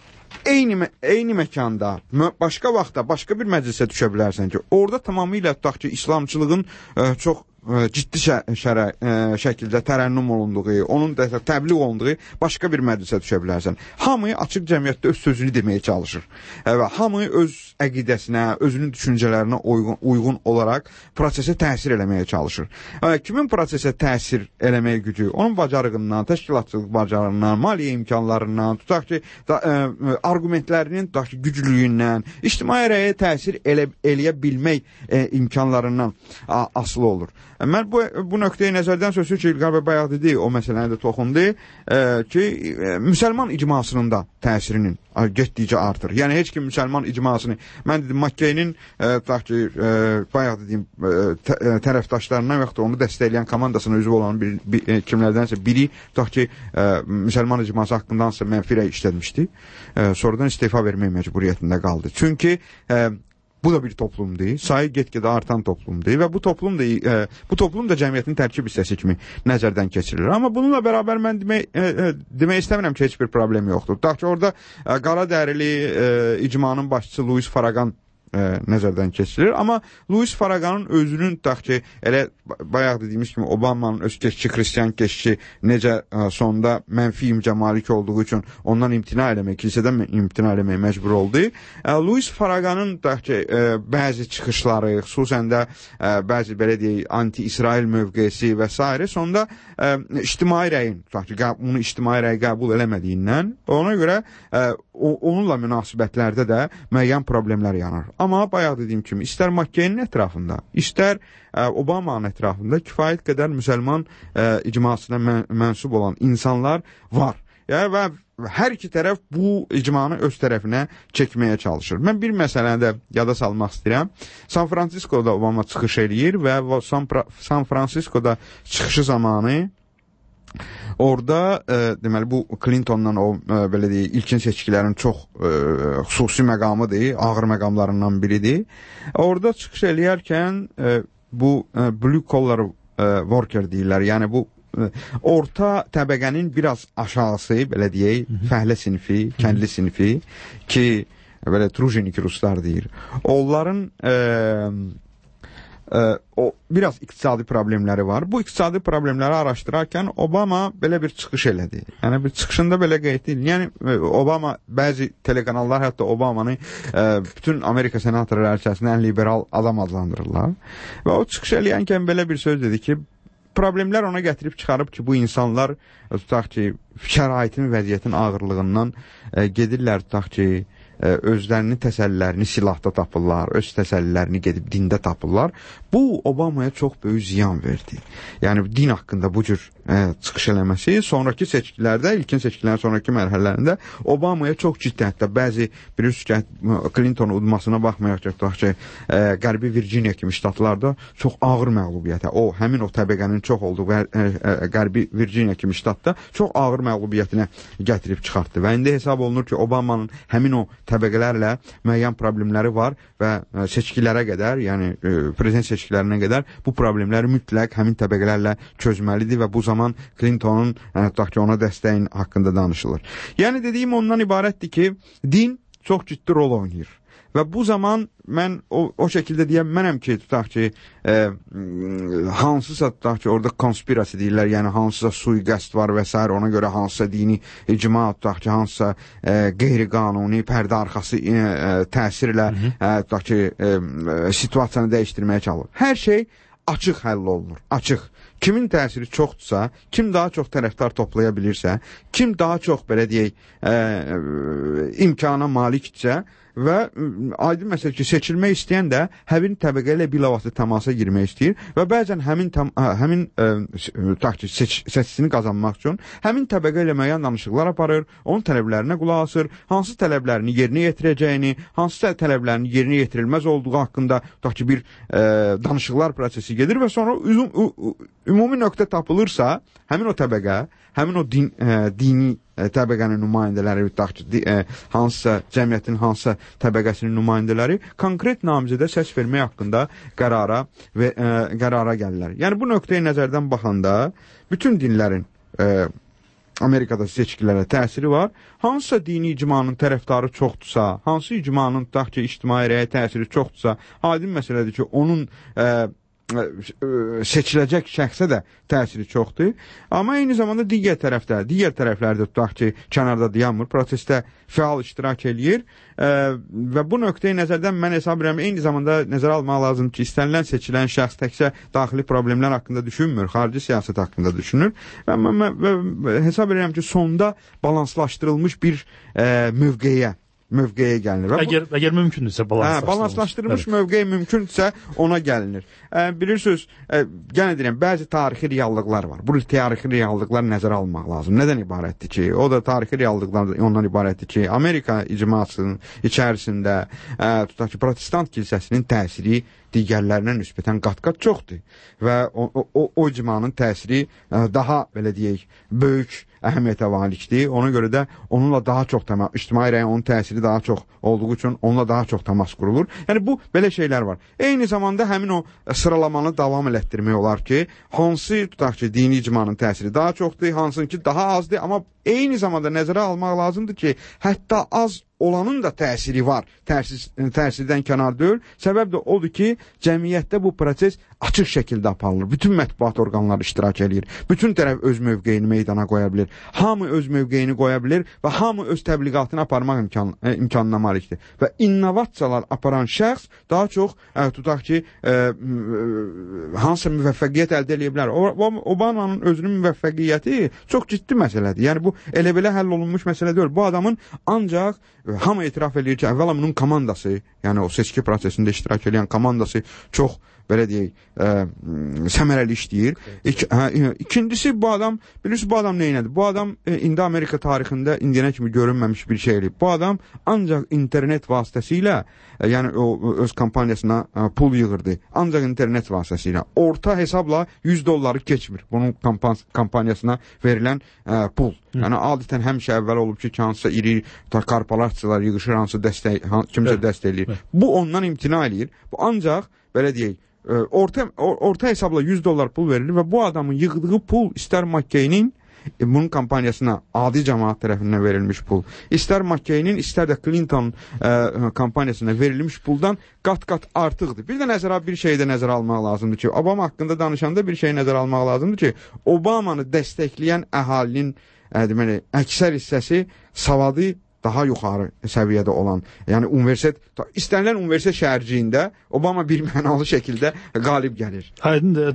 S8: Eyni, eyni məkanda, başqa vaxtda, başqa bir məclisə düşə bilərsən ki, orada tamamilə tutaq ki, İslamçılığın ə, çox ə, ciddi şə, şərə, ə, şəkildə tərənnüm olunduğu, onun da təbliğ olunduğu başqa bir məclisə düşə bilərsən. Hamı açıq cəmiyyətdə öz sözünü deməyə çalışır. Ə, və hamı öz əqidəsinə, özünün düşüncələrinə uyğun, uyğun olaraq prosesə təsir eləməyə çalışır. Ə, kimin prosesə təsir eləməyə gücü? Onun bacarığından, təşkilatçılıq bacarığından, maliyyə imkanlarından, tutaq ki, da, ə, argumentlərinin tutaq ki, güclüyündən, ictimai rəyə təsir elə, eləyə bilmək ə, imkanlarından ə, asılı olur. Mən bu, bu nöqteyi nəzərdən sözü ki, İlqar bəy bayaq dedi, o məsələni də toxundu e, ki, e, müsəlman icmasının da təsirinin getdikcə artır. Yəni, heç kim müsəlman icmasını, mən dedim, Makkeynin e, tutaq ki, e, bayaq dediyim e, tə, e, tərəfdaşlarından və yaxud da onu dəstəkləyən komandasına üzv olan bir, bir, e, kimlərdənsə biri, tutaq ki, e, müsəlman icması haqqındansa mənfi rəy işlətmişdi. E, sonradan istefa vermək məcburiyyətində qaldı. Çünki e, bu da bir toplumdur, sayı get-gedə artan toplumdur və bu toplum da, e, bu toplum da cəmiyyətin tərkib hissəsi kimi nəzərdən keçirilir. Amma bununla bərabər mən demək, e, e, demək istəmirəm ki, heç bir problem yoxdur. Tutaq ki, orada e, qara dərili e, icmanın başçısı Louis Farragut ə, nəzərdən keçirilir. Amma Louis Farragut'un özünün tutaq ki, elə bayaq dediyimiz kimi Obamanın öz keşişi, Xristian keşişi necə ə, sonda mənfi imca malik olduğu üçün ondan imtina eləmək, kilsədən imtina eləmək məcbur oldu. Ə, Louis Farragut'un tutaq ki, ə, bəzi çıxışları, xüsusən də ə, bəzi belə deyək, anti-İsrail mövqesi və s. sonda ə, ictimai rəyin, tutaq ki, bunu ictimai rəy qəbul eləmədiyindən, ona görə ə, o, onunla münasibətlərdə də müəyyən problemlər yanar. Amma bayaq dediyim kimi, istər Makkeynin ətrafında, istər ə, Obamanın ətrafında kifayət qədər müsəlman ə, icmasına mən, mənsub olan insanlar var. Yəni, və hər iki tərəf bu icmanı öz tərəfinə çəkməyə çalışır. Mən bir məsələni də yada salmaq istəyirəm. San Francisco'da Obama çıxış eləyir və San, San Francisco'da çıxışı zamanı orada e, deməli bu Clinton'dan o e, belə deyək, ilkin seçkilərin çox e, xüsusi məqamıdır, ağır məqamlarından biridir. Orada çıxış eləyərkən e, bu e, blue collar e, worker deyirlər. Yəni bu e, orta təbəqənin biraz aşağısı, belə deyək, fəhlə sinfi, kəndli sinfi ki, belə trujenik ruslar deyir. Onların e, Ee, o biraz iqtisadi problemləri var. Bu iqtisadi problemləri araşdırarkən Obama belə bir çıxış elədi. Yəni bir çıxışında belə qeyd edil. Yəni Obama, bəzi telekanallar hətta Obamanı e, bütün Amerika senatorları içərisində ən liberal adam adlandırırlar. Və o çıxış eləyənkən belə bir söz dedi ki, problemlər ona gətirib çıxarıb ki, bu insanlar tutaq ki, şəraitin, vəziyyətin ağırlığından e, gedirlər, tutaq ki, özlərinin təsəllilərini silahda tapırlar, öz təsəllilərini gedib dində tapırlar. Bu, Obamaya çox böyük ziyan verdi. Yəni, din haqqında bu cür ə, çıxış eləməsi, sonraki seçkilərdə, ilkin seçkilərin sonraki mərhələlərində Obamaya çox ciddi, hətta bəzi bilirsiniz ki, Clinton udmasına baxmayaq ki, tutaq ki, ə, Qərbi Virginia kimi ştatlarda çox ağır məğlubiyyətə, o, həmin o təbəqənin çox olduğu ə, ə, Qərbi Virginia kimi ştatda çox ağır məğlubiyyətinə gətirib çıxartdı. Və indi hesab olunur ki, Obamanın həmin o təbəqələrlə müəyyən problemləri var və seçkilərə qədər, yəni prezident seçkilərinə qədər bu problemləri mütləq həmin təbəqələrlə çözməlidir və bu zaman Clinton'un tutaq ki, ona dəstəyin haqqında danışılır. Yəni dediyim ondan ibarətdir ki, din çox ciddi rol oynayır. Və bu zaman mən o, o şəkildə deyəmmənəm ki, tutaq ki, e, hansısa tutaq ki, orada konspirasi deyirlər, yəni hansısa sui-qəst var və s. ona görə hansısa dini icma, tutaq ki, hansısa e, qeyri-qanuni, pərdə arxası e, təsirlə e, tutaq ki, e, situasiyanı dəyişdirməyə çalışır. Hər şey açıq həll olunur, açıq. kimin təsiri çoxdursa, kim daha çox tərəfdar toplaya bilirsə, kim daha çox belə deyək, ə, imkana malikdirsə və aydın məsələ ki, seçilmək istəyən də həmin təbəqə ilə bilavasitə təmasa girmək istəyir və bəzən həmin tam, həmin tutaq ki, seç, seçisini qazanmaq üçün həmin təbəqə ilə müəyyən danışıqlar aparır, onun tələblərinə qulaq asır, hansı tələblərini yerinə yetirəcəyini, hansı tələblərinin yerinə yetirilməz olduğu haqqında tutaq ki, bir ə, danışıqlar prosesi gedir və sonra üzüm, ümumi nöqtə tapılırsa, həmin o təbəqə, həmin o din, ə, dini təbəqənin nümayəndələri, hansısa cəmiyyətin hansısa təbəqəsinin nümayəndələri konkret namizədə səs vermək haqqında qərara və ə, qərara gəlirlər. Yəni bu nöqteyi nəzərdən baxanda bütün dinlərin ə, Amerikada seçkilərə təsiri var. Hansısa dini icmanın tərəfdarı çoxdursa, hansı icmanın tutaq ki, ictimai rəyə təsiri çoxdursa, aydın məsələdir ki, onun ə, seçiləcək şəxsə də təsiri çoxdur. Amma eyni zamanda digər tərəfdə, digər tərəflərdə tutaq ki, kənarda dayanmır, prosesdə fəal iştirak eləyir ə, və bu nöqteyi nəzərdən mən hesab edirəm, eyni zamanda nəzərə almaq lazım ki, istənilən seçilən şəxs təkcə daxili problemlər haqqında düşünmür, xarici siyasət haqqında düşünür və mən hesab edirəm ki, sonda balanslaşdırılmış bir ə, mövqeyə mövqeyə gəlinir.
S7: Əgər, əgər mümkündürsə balanslaşdırılmış. Hə,
S8: balanslaşdırılmış evet. Mövqeyə mümkünsə ona gəlinir. Ə, bilirsiniz, ə, gəlin deyirəm, bəzi tarixi reallıqlar var. Bu tarixi reallıqlar nəzərə almaq lazım. Nədən ibarətdir ki? O da tarixi reallıqlar ondan ibarətdir ki, Amerika icmasının içərisində ə, tutaq ki, protestant kilsəsinin təsiri digərlərinə nisbətən qat-qat çoxdur və o, o, o icmanın təsiri ə, daha, belə deyək, böyük əhəmiyyətə valikdir. Ona görə də onunla daha çox təmas, ictimai rəyə onun təsiri daha çox olduğu üçün onunla daha çox təmas qurulur. Yəni bu belə şeylər var. Eyni zamanda həmin o sıralamanı davam elətdirmək olar ki, hansı tutaq ki, dini icmanın təsiri daha çoxdur, hansınki daha azdır, amma eyni zamanda nəzərə almaq lazımdır ki, hətta az olanın da təsiri var. Təsir, təsirdən kənar deyil. Səbəb də odur ki, cəmiyyətdə bu proses açıq şəkildə aparılır. Bütün mətbuat orqanları iştirak edir. Bütün tərəf öz mövqeyini meydana qoya bilir. Hamı öz mövqeyini qoya bilir və hamı öz təbliğatını aparmaq imkan, e, imkanına malikdir. Və innovasiyalar aparan şəxs daha çox e, tutaq ki, e, e, hansı müvəffəqiyyət əldə edə bilər. Obamanın özünün müvəffəqiyyəti çox ciddi məsələdir. Yəni bu elə belə həll olunmuş məsələ deyil. Bu adamın ancaq hamı etiraf edir ki, əvvəla bunun komandası, yəni o seçki prosesində iştirak edən komandası çox, belə deyək, ə, səmərəli işləyir. İk, hə, ikincisi, bu adam, bilirsiniz, bu adam neynədir? Bu adam e, indi Amerika tarixində indiyənə kimi görünməmiş bir şey eləyib. Bu adam ancaq internet vasitəsilə, e, yəni o öz kampaniyasına e, pul yığırdı. Ancaq internet vasitəsilə. Orta hesabla yüz dolları keçmir bunun kampan kampaniyasına verilən e, pul. Hı. Yəni adətən həmişə əvvəl olub ki, hansısa iri korporasiyalar yığışır, hansı dəstək, hansı, kimsə evet. dəstəkləyir. Evet. Bu ondan imtina eləyir. Bu ancaq, belə deyək, Orta, orta hesabla yüz dollar pul verilir və bu adamın yığdığı pul istər McCain-in e, bunun kampaniyasına adi cəmaat tərəfindən verilmiş pul, istər McCain-in, istər də Clinton e, kampaniyasına verilmiş puldan qat-qat artıqdır. Bir də nəzərə bir şey də nəzərə almaq lazımdır ki, Obama haqqında danışanda bir şey nəzərə almaq lazımdır ki, Obamanı dəstəkləyən əhalinin e, deməli, əksər hissəsi savadı daha yuxarı səviyyədə olan, yəni universitet, istənilən universitet şəhərciyində Obama bir mənalı şəkildə qalib gəlir.
S7: Aydındır.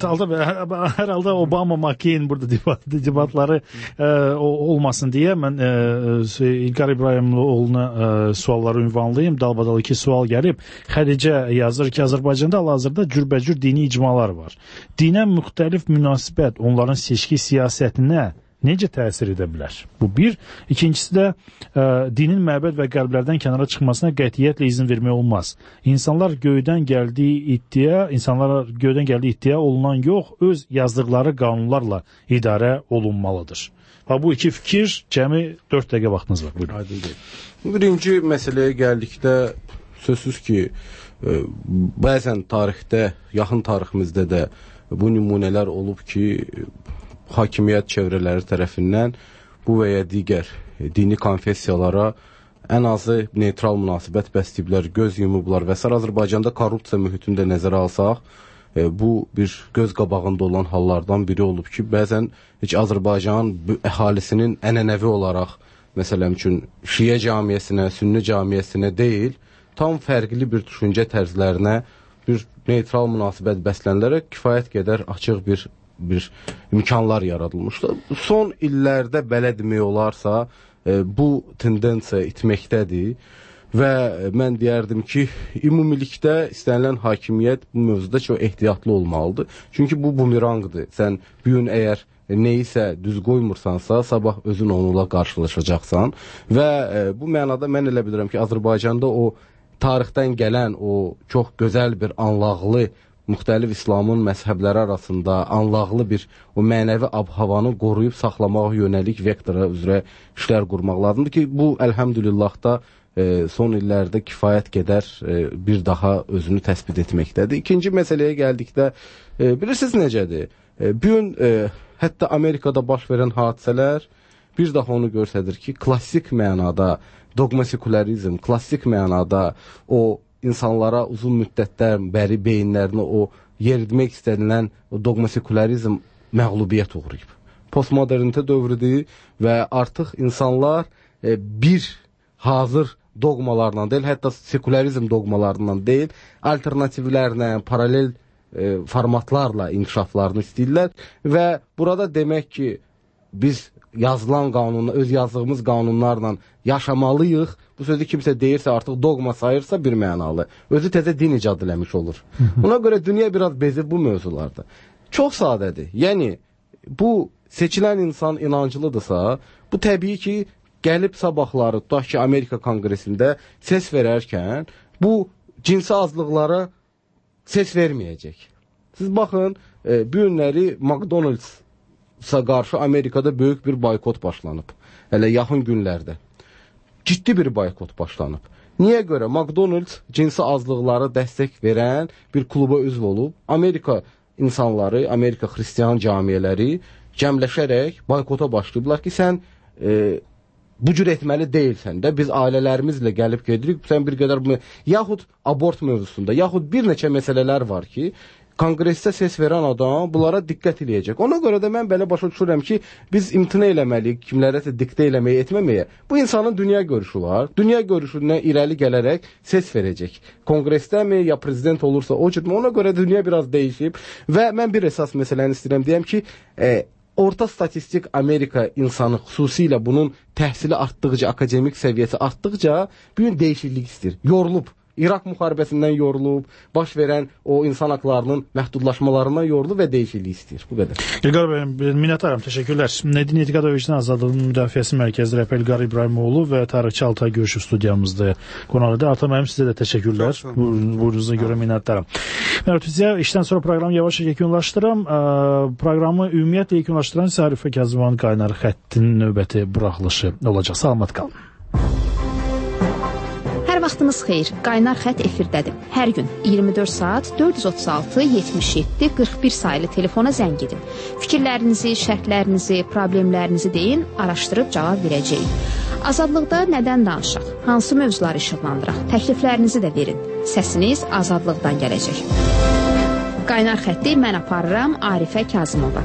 S7: Hər halda Obama, McCain burada debat, debatları e, olmasın deyə mən e, İlqar İbrahimoğlu'na e, sualları ünvanlayayım. Dalbadal iki sual gəlib. Xədicə yazır ki, Azərbaycanda hal-hazırda cürbəcür dini icmalar var. Dinə müxtəlif münasibət onların seçki siyasətinə necə təsir edə bilər? Bu bir. İkincisi də e, dinin məbəd və qəlblərdən kənara çıxmasına qətiyyətlə izin vermək olmaz. İnsanlar göydən gəldiyi iddia, insanlara göydən gəldiyi iddia olunan yox, öz yazdıqları qanunlarla idarə olunmalıdır. Ha, bu iki fikir cəmi dörd dəqiqə vaxtınız var. Buyurun.
S9: Birinci məsələyə gəldikdə sözsüz ki, e, bəzən tarixdə, yaxın tariximizdə də bu nümunələr olub ki, hakimiyyət çevrələri tərəfindən bu və ya digər dini konfessiyalara ən azı neytral münasibət bəsləyiblər, göz yumublar və s. Azərbaycanda korrupsiya mühitində nəzərə alsaq, e, bu bir göz qabağında olan hallardan biri olub ki, bəzən heç Azərbaycan əhalisinin ənənəvi olaraq, məsələn üçün, Şiə camiyyəsinə, Sünni camiyyəsinə deyil, tam fərqli bir düşüncə tərzlərinə bir neytral münasibət bəslənlərək kifayət qədər açıq bir bir imkanlar yaradılmışdı. Son illərdə belə demək olarsa, e, bu tendensiya itməkdədir və mən deyərdim ki, ümumilikdə istənilən hakimiyyət bu mövzuda çox ehtiyatlı olmalıdır. Çünki bu bumerangdır. Sən bir gün əgər neyisə düz qoymursansa, sabah özün onunla qarşılaşacaqsan və e, bu mənada mən elə bilirəm ki, Azərbaycanda o tarixdən gələn o çox gözəl bir anlaqlı müxtəlif İslamın məzhəbləri arasında anlaqlı bir o mənəvi ab-havanı qoruyub saxlamaq yönəlik vektora üzrə işlər qurmaq lazımdır ki, bu əlhəmdülillah da e, son illərdə kifayət qədər e, bir daha özünü təsbit etməkdədir. İkinci məsələyə gəldikdə e, bilirsiniz necədir? E, bir gün e, hətta Amerikada baş verən hadisələr bir daha onu göstərir ki, klassik mənada dogmasekularizm, klassik mənada o insanlara uzun müddətlər bəri beyinlərinə o yeritmək istənilən o dogmasekularizm məğlubiyyət uğrayıb. Postmodernite dövrüdür və artıq insanlar e, bir hazır dogmalarla deyil, hətta sekularizm dogmalarından deyil, alternativlərlə, paralel e, formatlarla inkişaflarını istəyirlər və burada demək ki, biz yazılan qanunla, öz yazdığımız qanunlarla yaşamalıyıq. Bu sözü kimsə deyirsə, artıq dogma sayırsa bir mənalı. Özü təzə din icad eləmiş olur. Buna görə dünya biraz bezir bu mövzularda. Çox sadədir. Yəni, bu seçilən insan inancılıdırsa, bu təbii ki, gəlib sabahları, tutaq ki, Amerika Konqresində səs verərkən, bu cinsi azlıqlara səs verməyəcək. Siz baxın, e, bu günləri McDonald's qarşı Amerikada böyük bir boykot başlanıb. Hələ yaxın günlərdə. Ciddi bir boykot başlanıb. Niyə görə? McDonald's cinsi azlıqlara dəstək verən bir kluba üzv olub. Amerika insanları, Amerika xristiyan camiələri cəmləşərək boykota başlayıblar ki, sən e, bu cür etməli deyilsən də, biz ailələrimizlə gəlib gedirik, sən bir qədər bunu, yaxud abort mövzusunda, yaxud bir neçə məsələlər var ki, Konqresdə səs verən adam bunlara diqqət eləyəcək. Ona görə də mən belə başa düşürəm ki, biz imtina eləməliyik, kimlərəsə diktə eləməyə, etməməyə. Bu insanın dünya görüşü var. Dünya görüşünə irəli gələrək səs verəcək. Konqresdəmi, ya prezident olursa o cür. Ona görə dünya biraz dəyişib və mən bir əsas məsələni istəyirəm deyəm ki, e, orta statistik Amerika insanı xüsusilə bunun təhsili artdıqca, akademik səviyyəsi artdıqca bir gün dəyişiklik istəyir. Yorulub. İraq müharibəsindən yorulub, baş verən o insan haqlarının məhdudlaşmalarından yorulub və dəyişiklik istəyir. Bu qədər.
S7: İlqar bəy, minnətdaram, təşəkkürlər. Din Etiqad və Vicdan Azadlığının Müdafiəsi Mərkəzi rəhbəri İlqar İbrahimoğlu və tarixçi Altay görüşüb studiyamızda qonaq idi. Altay müəllim, sizə də təşəkkürlər. Buyurunuza görə minnətdaram. Mən ötüzə işdən sonra proqramı yavaş yekunlaşdıram. Proqramı ümumiyyətlə yekunlaşdıran isə Arifə Kazımanın Qaynar xəttinin növbəti buraxılışı olacaq. Salamat qalın.
S2: Hər vaxtınız xeyir. Qaynar xətt efirdədir. Hər gün iyirmi dörd saat dörd yüz otuz altı yetmiş yeddi qırx bir sayılı telefona zəng edin. Fikirlərinizi, şərhlərinizi, problemlərinizi deyin, araşdırıb cavab verəcəyik. Azadlıqda nədən danışaq? Hansı mövzuları işıqlandıraq? Təkliflərinizi də verin. Səsiniz azadlıqdan gələcək. Qaynar xətti mən aparıram, Arifə Kazımova.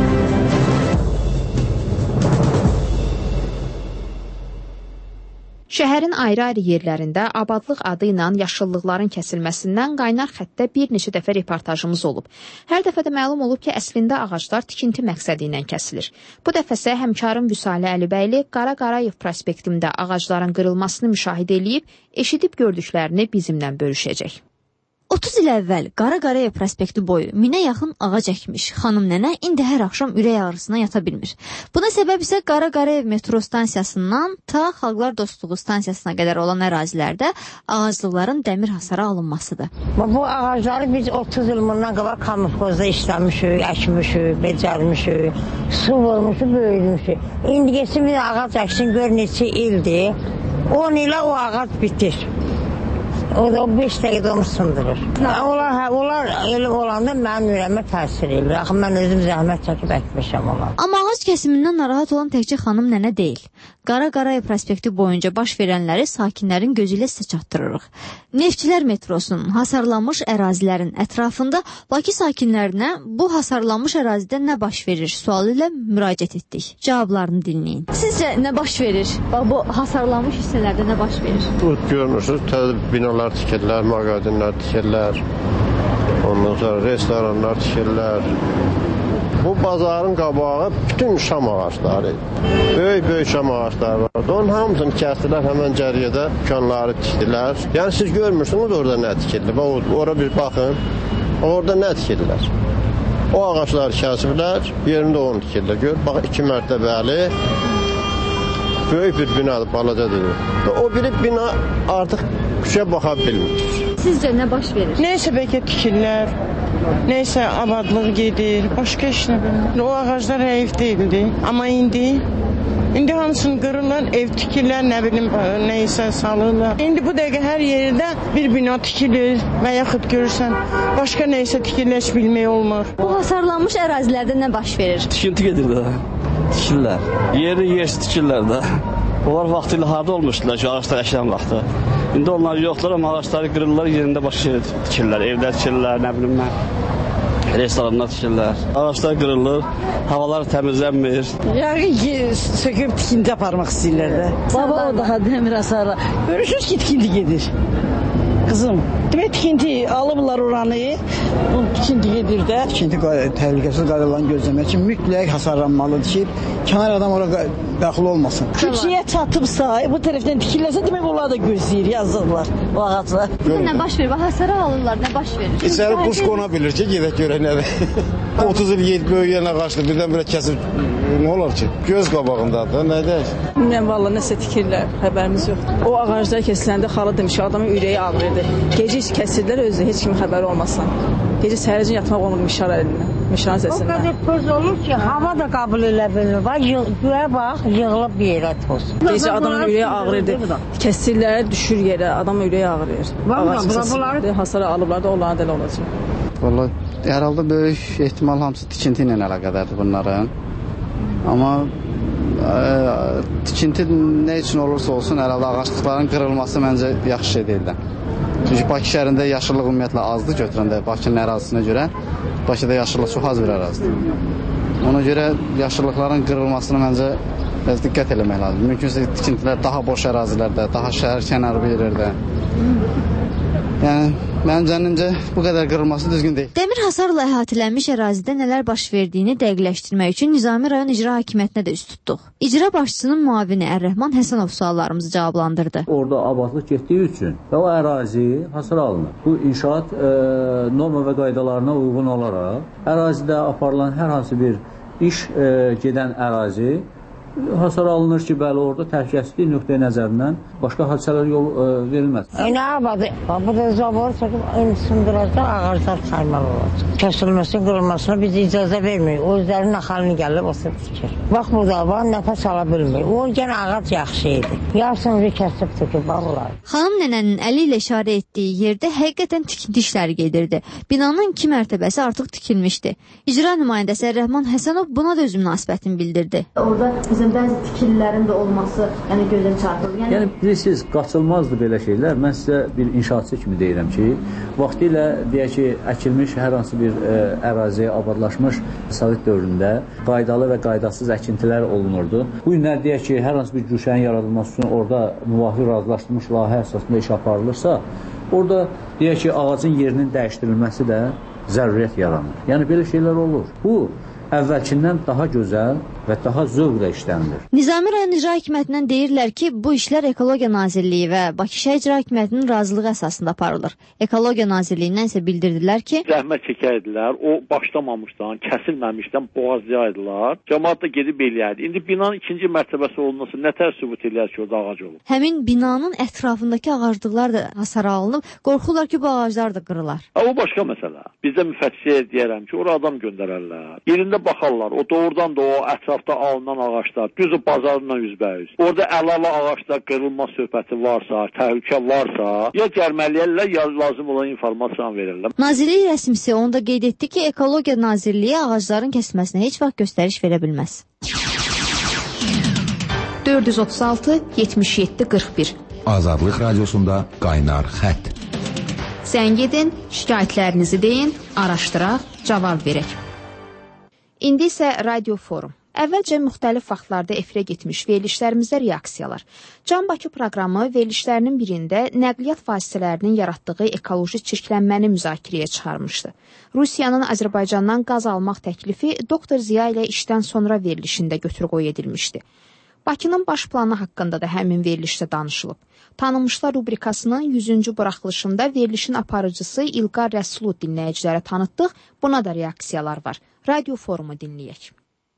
S2: Şəhərin ayrı-ayrı yerlərində abadlıq adı ilə yaşıllıqların kəsilməsindən qaynar xəttdə bir neçə dəfə reportajımız olub. Hər dəfə də məlum olub ki, əslində ağaclar tikinti məqsədi ilə kəsilir. Bu dəfəsə həmkarım Vüsalə Əlibəyli Qara Qarayev prospektində ağacların qırılmasını müşahidə edib, eşidib gördüklərini bizimlə bölüşəcək.
S10: otuz il əvvəl Qara Qarayev prospekti boyu minə yaxın ağac əkmiş xanım nənə indi hər axşam ürək ağrısına yata bilmir. Buna səbəb isə Qara Qarayev metro stansiyasından ta Xalqlar Dostluğu stansiyasına qədər olan ərazilərdə ağaclıqların dəmir hasara alınmasıdır.
S11: Bu ağacları biz otuz il bundan qabaq kamuflajda işləmişik, əkmişik, becərmişik, su vurmuşuk, böyüdmüşük. İndi geçsin bir ağac əksin, gör neçə ildir, on ilə o ağac bitir. O da beş dəqiqə onu sındırır. Onlar, hə, onlar elə olanda mənim ürəmə təsir edir. Axı, mən özüm zəhmət çəkib əkmişəm onlar.
S10: Amma ağac kəsimindən narahat olan təkcə xanım nənə deyil. Qara Qarayev prospekti boyunca baş verənləri sakinlərin gözü ilə sizə çatdırırıq. Neftçilər metrosunun hasarlanmış ərazilərin ətrafında Bakı sakinlərinə bu hasarlanmış ərazidə nə baş verir sualı ilə müraciət etdik. Cavablarını dinləyin. Sizcə nə baş verir? Bax, bu hasarlanmış hissələrdə nə baş verir?
S12: Bu görmürsünüz, təzə binalar tikirlər, mağazinlər tikirlər, ondan sonra restoranlar tikirlər. Bu bazarın qabağı bütün şam ağacları. Böyük-böyük şam ağacları vardı. Onun hamısını kəsdilər, həmən cəriyyədə dükkanları tikdilər. Yəni siz görmürsünüz orada nə tikildi. Ora bir baxın. Orada nə tikirlər? O ağacları kəsiblər, yerində onu tikirlər. Gör, bax, iki mərtəbəli, böyük bir binadır, balacadır. O biri bina artıq küşə baxa bilmir.
S2: Sizcə nə baş verir?
S13: Neysə bəlkə tikirlər, neysə abadlıq gedir, başqa iş nə bilmir. O ağaclar həyif deyildi, amma indi İndi hamısını qırırlar, ev tikirlər, nə bilim, neysə salırlar. İndi bu dəqiqə hər yerdə bir bina tikilir və yaxud görürsən, başqa neysə tikirlər, heç bilmək olmur.
S10: Bu hasarlanmış ərazilərdə nə baş verir?
S14: Tikinti gedir də, tikirlər. Yeri yersi tikirlər də. Onlar vaxtilə harda olmuşdular ki, ağaçlar əkilən vaxtı. İndi onlar yoxdur, amma ağaçları qırırlar, yerində başqa şey tikirlər. Evlər tikirlər, nə bilim mən. Restoranlar tikirlər. Ağaçlar qırılır, havalar təmizlənmir.
S15: Yəqin ki, söküb tikinti aparmaq istəyirlər də. Baba o daha demir hasarla. Görürsünüz ki, tikinti gedir. Qızım, demək tikinti alıblar oranı, tikinti gedir də. Tikinti təhlükəsiz qaydalarını gözləmək üçün mütləq hasarlanmalıdır ki, kənar adam ora daxil olmasın. Küçüyə çatıbsa, bu tərəfdən tikirlərsə, demək onlar da gözləyir, yazırlar o ağaclar.
S10: Nə baş verir? Hasara alırlar, nə baş verir?
S16: İçəri quş qona bilir ki, gedək görək nədir. otuz il yedi böyüyən ağacdır, birdən-birə kəsib, nə olar ki? Göz qabağındadır, nə deyək?
S15: Bilməm, valla nəsə tikirlər, xəbərimiz yoxdur. O ağaclar kəsiləndə xala demiş, adamın ürəyi ağrıydı. Gecə kəsirlər özü, heç kimin xəbəri olmasın. Gecə səhərəcən yatmaq olmur mişar əlindən, mişarın səsindən.
S11: O qədər toz olur ki, hava da qabul elə bilmir. Göyə bax, yığılıb bir yerə toz.
S15: Gecə adamın ürəyi ağrıydı. Kəsirlər, düşür yerə, adamın ürəyi ağrıyır. Ağac kəsirlər, hasara alıblar da onlara dələ olacaq.
S17: Valla, hər halda böyük ehtimal hamısı tikinti ilə əlaqədardır bunların. Amma ə, tikinti nə üçün olursa olsun, hər halda ağaçlıqların qırılması məncə yaxşı şey deyil də. Çünki Bakı şəhərində yaşıllıq ümumiyyətlə azdır götürəndə Bakının ərazisinə görə. Bakıda yaşıllıq çox az bir ərazidir. Ona görə yaşıllıqların qırılmasını məncə biraz diqqət eləmək lazım. Mümkünsə tikintilər daha boş ərazilərdə, daha şəhər kənarı bir yerlərdə. Yəni, mənim zənnimcə bu qədər qırılması düzgün deyil.
S10: Dəmir hasarla əhatələnmiş ərazidə nələr baş verdiyini dəqiqləşdirmək üçün Nizami rayon icra hakimiyyətinə də üz tutduq. İcra başçısının müavini Ər-Rəhman Həsənov suallarımızı cavablandırdı.
S18: Orada abadlıq getdiyi üçün və o ərazi hasar alınır. Bu inşaat e, norma və qaydalarına uyğun olaraq ərazidə aparılan hər hansı bir iş e, gedən ərazi hasar alınır ki, bəli, orada təhlükəsizlik nöqteyi nəzərindən başqa hadisələr yol ə, verilməz.
S11: Nə abadı? Bu da zavor çəkib, sındıracaq, ağaclar saymalı olacaq. Kəsilməsin, qırılmasına biz icazə vermirik. O özlərinin axalını gəlib, o tikir. Bax, bu da var, nəfəs ala bilmir. O gən ağac yaxşı idi. Yarısını kəsib töküb, bağlar.
S10: Xanım nənənin əli ilə işarə etdiyi yerdə həqiqətən tikinti işləri gedirdi. Binanın iki mərtəbəsi artıq tikilmişdi. İcra nümayəndəsi Ər-Rəhman Həsənov buna da öz münasibətini bildirdi.
S19: Orada bizim bəzi tikililərin də olması, yəni gözdən çarpılır. Yəni,
S18: yəni bilirsiniz, qaçılmazdır belə şeylər. Mən sizə bir inşaatçı kimi deyirəm ki, vaxtilə deyək ki, əkilmiş hər hansı bir ə, əraziyə abadlaşmış Sovet dövründə qaydalı və qaydasız əkintilər olunurdu. Bu günlər deyək ki, hər hansı bir güşənin yaradılması üçün orada müvafiq razılaşdırılmış layihə əsasında iş aparılırsa, orada deyək ki, ağacın yerinin dəyişdirilməsi də zəruriyyət yaranır. Yəni belə şeylər olur. Bu əvvəlkindən daha gözəl və daha zövqlə işlənilir.
S10: Nizami rayon icra hakimiyyətindən deyirlər ki, bu işlər Ekologiya Nazirliyi və Bakı şəhər icra hakimiyyətinin razılığı əsasında aparılır. Ekologiya Nazirliyindən isə bildirdilər ki,
S20: zəhmət çəkəydilər, o başlamamışdan, kəsilməmişdən boğazlayaydılar. Cəmaət də gedib eləyərdi. İndi binanın ikinci mərtəbəsi olunması nətər sübut eləyər ki, orada ağac olur?
S10: Həmin binanın ətrafındakı ağaclıqlar da hasara alınıb, qorxurlar ki, bu ağaclar da qırılar.
S20: Ha, o başqa məsələ. Bizdə müfəttişə deyərəm ki, ora adam göndərərlər. Yerində baxarlar. O doğrudan da o ətrafda alınan ağaçlar, düzü bazarla üzbəüz. Orada əlavə ağaçlar qırılma söhbəti varsa, təhlükə varsa, ya gərməliyərlər, ya lazım olan informasiyanı verirlər.
S10: Nazirlik rəsmisi onu da qeyd etdi ki, Ekologiya Nazirliyi ağacların kəsilməsinə heç vaxt göstəriş verə bilməz.
S2: dörd yüz otuz altı yetmiş yeddi qırx bir
S21: Azadlıq Radiosunda Qaynar Xətt.
S2: Zəng edin, şikayətlərinizi deyin, araşdıraq, cavab verək. İndi isə Radio Forum. Əvvəlcə müxtəlif vaxtlarda efirə getmiş verilişlərimizdə reaksiyalar. Can Bakı proqramı verilişlərinin birində nəqliyyat vasitələrinin yaratdığı ekoloji çirklənməni müzakirəyə çıxarmışdı. Rusiyanın Azərbaycandan qaz almaq təklifi doktor Ziya ilə işdən sonra verilişində götür-qoy edilmişdi. Bakının baş planı haqqında da həmin verilişdə danışılıb. Tanınmışlar rubrikasının yüzüncü buraxılışında verilişin aparıcısı İlqar Rəsulu dinləyicilərə tanıtdıq. Buna da reaksiyalar var. Radio forumu dinləyək.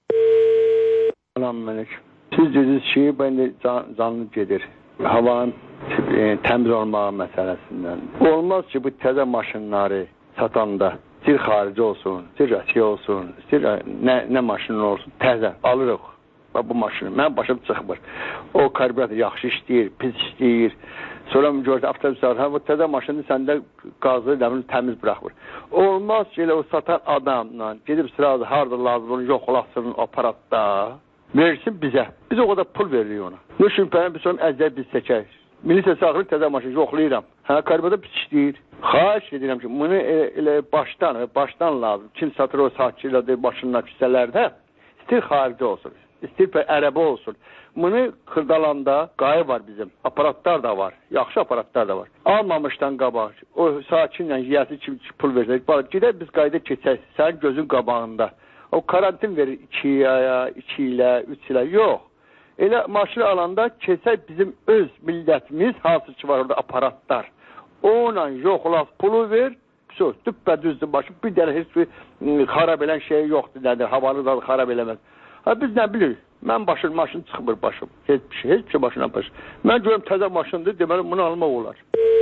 S3: Selamünaleyküm. Siz dediniz ki, bende can, canlı gedir. Havanın e, təmiz olmağı məsələsindən. Olmaz ki, bu təzə maşınları satanda istir xarici olsun, istir Rusiya olsun, istir nə, nə maşın olsun, təzə alırıq. Bu maşını. Mən başım çıxmır. O karbüratör yaxşı işləyir, pis işləyir. Sonra gördü, avtobüslər, hə, bu təzə maşını səndə qazı təmiz buraxmır. Olmaz ki, elə o satan adamla gedib sırada harada lazım onu yoxlasın aparatda, versin bizə. Biz o kadar pul veririk ona. Bu şübhəni bir sonra əzəl biz çəkək. Milisiya saxırır, təzə maşını yoxlayıram. Hə, karbüratör pis işləyir. Xahiş edirəm ki, bunu elə, elə başdan, başdan lazım. Kim satır o saatçıladır maşınlar küsələrdə, istir xarici olsun. İstirpə ərəbə olsun. Bunu xırdalanda qayı var bizim. Aparatlar da var. Yaxşı aparatlar da var. Almamışdan qabaq. O sakinlə yiyəsi kimi pul versək. Gedək biz qayda keçək. Sənin gözün qabağında. O karantin verir iki aya, iki ilə, üç ilə. Yox. Elə maşını alanda keçək bizim öz millətimiz hansı ki var orada aparatlar. Onunla yoxlaq pulu ver. Söz, düppədüzdür başı. Bir dənə heç bir xarab elən şey yoxdur. Nədir? Havanı da xarab eləməz. Ha, biz nə bilirik? Mən başım, maşın çıxmır başım. Heç bir şey, heç bir şey başına başım. Mən görüm təzə maşındır, deməli bunu almaq olar.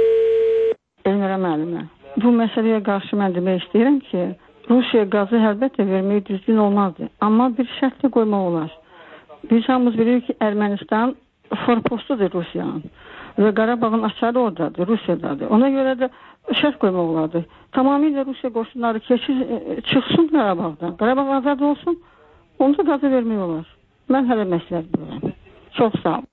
S22: Elmira müəllimə, bu məsələyə qarşı mən demək istəyirəm ki, Rusiya qazı əlbəttə vermək düzgün olmazdı. Amma bir şərtlə qoymaq olar. Biz hamımız bilirik ki, Ermənistan forpostudur Rusiyanın. Və Qarabağın açarı oradadır, Rusiyadadır. Ona görə də şərt qoymaq olardı. Tamamilə Rusiya qoşunları keçir, çıxsın Qarabağdan. Qarabağ azad olsun. Onu da qazı vermək olar. Mən hələ məsləhət görürəm. Çox sağ olun.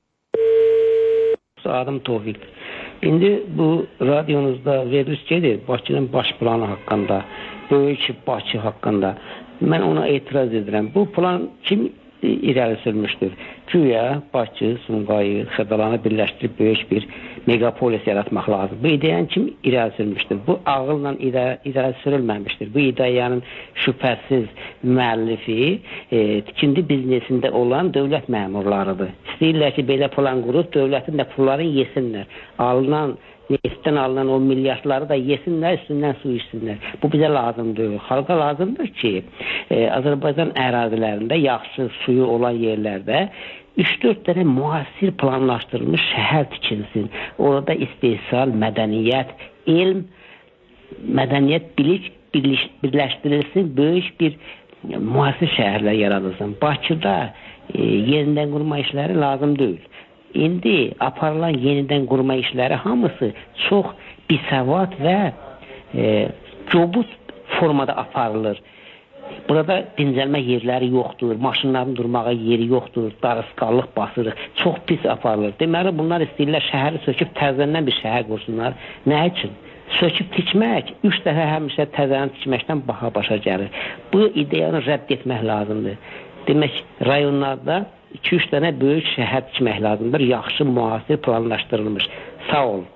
S23: Adım Tofiq. İndi bu radyonuzda veriliş gedir Bakının baş planı haqqında, Böyük Bakı haqqında. Mən ona etiraz edirəm. Bu plan kim irəli sürmüşdür? Güya Bakı, Sumqayı, Xırdalanı birləşdirib böyük bir megapolis yaratmaq lazım. Bu ideyanı kim irəli sürmüşdür? Bu ağılla irəli, irəli sürülməmişdir. Bu ideyanın şübhəsiz müəllifi e, tikinti biznesində olan dövlət məmurlarıdır. İstəyirlər ki, belə plan qurub dövlətin də pullarını yesinlər. Alınan neftdən alınan o milyardları da yesinlər, üstündən su içsinlər. Bu bizə lazımdır. Xalqa lazımdır ki, e, Azərbaycan ərazilərində yaxşı suyu olan yerlərdə üç dörd dənə müasir planlaşdırılmış şəhər tikilsin. Orada istehsal, mədəniyyət, elm, mədəniyyət, bilik birləşdirilsin, böyük bir müasir şəhərlər yaradılsın. Bakıda e, yenidən qurma işləri lazım deyil. İndi aparılan yenidən qurma işləri hamısı çox bisəvat və e, cobut formada aparılır. Burada dincəlmə yerləri yoxdur, maşınların durmağa yeri yoxdur, darısqallıq basırıq, çox pis aparılır. Deməli, bunlar istəyirlər şəhəri söküb təzədən bir şəhər qursunlar. Nə üçün? Söküb tikmək, üç dəfə həmişə təzədən tikməkdən baha başa gəlir. Bu ideyanı rədd etmək lazımdır. Demək, rayonlarda iki üç dənə böyük şəhər tikmək lazımdır, yaxşı, müasir planlaşdırılmış. Sağ olun.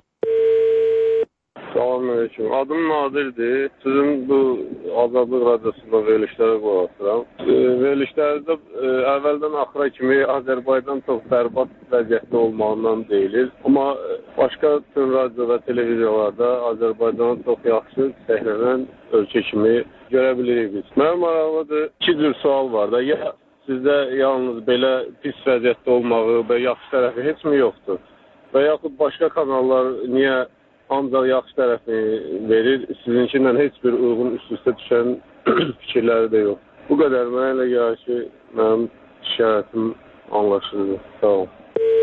S24: Salamünaleyküm. Adım Nadirdir. Sizin bu Azadlıq Radiosunda verilişlərə qulaq asıram. E, verilişlərdə e, əvvəldən axıra kimi Azərbaycan çox bərbad vəziyyətdə olmağından deyilir. Amma başqa bütün radio və televiziyalarda Azərbaycanın çox yaxşı səhlənən ölkə kimi görə bilirik biz. Mənim maraqlıdır, iki cür sual var da. Ya sizdə yalnız belə pis vəziyyətdə olmağı və yaxşı tərəfi heç mi yoxdur? Və yaxud başqa kanallar niyə ancaq yaxşı tərəfini verir, sizinkindən heç bir uyğun üst-üstə düşən fikirləri də yox. Bu qədər mənə elə gəlir ki, mənim şikayətim anlaşıldı. Sağ olun.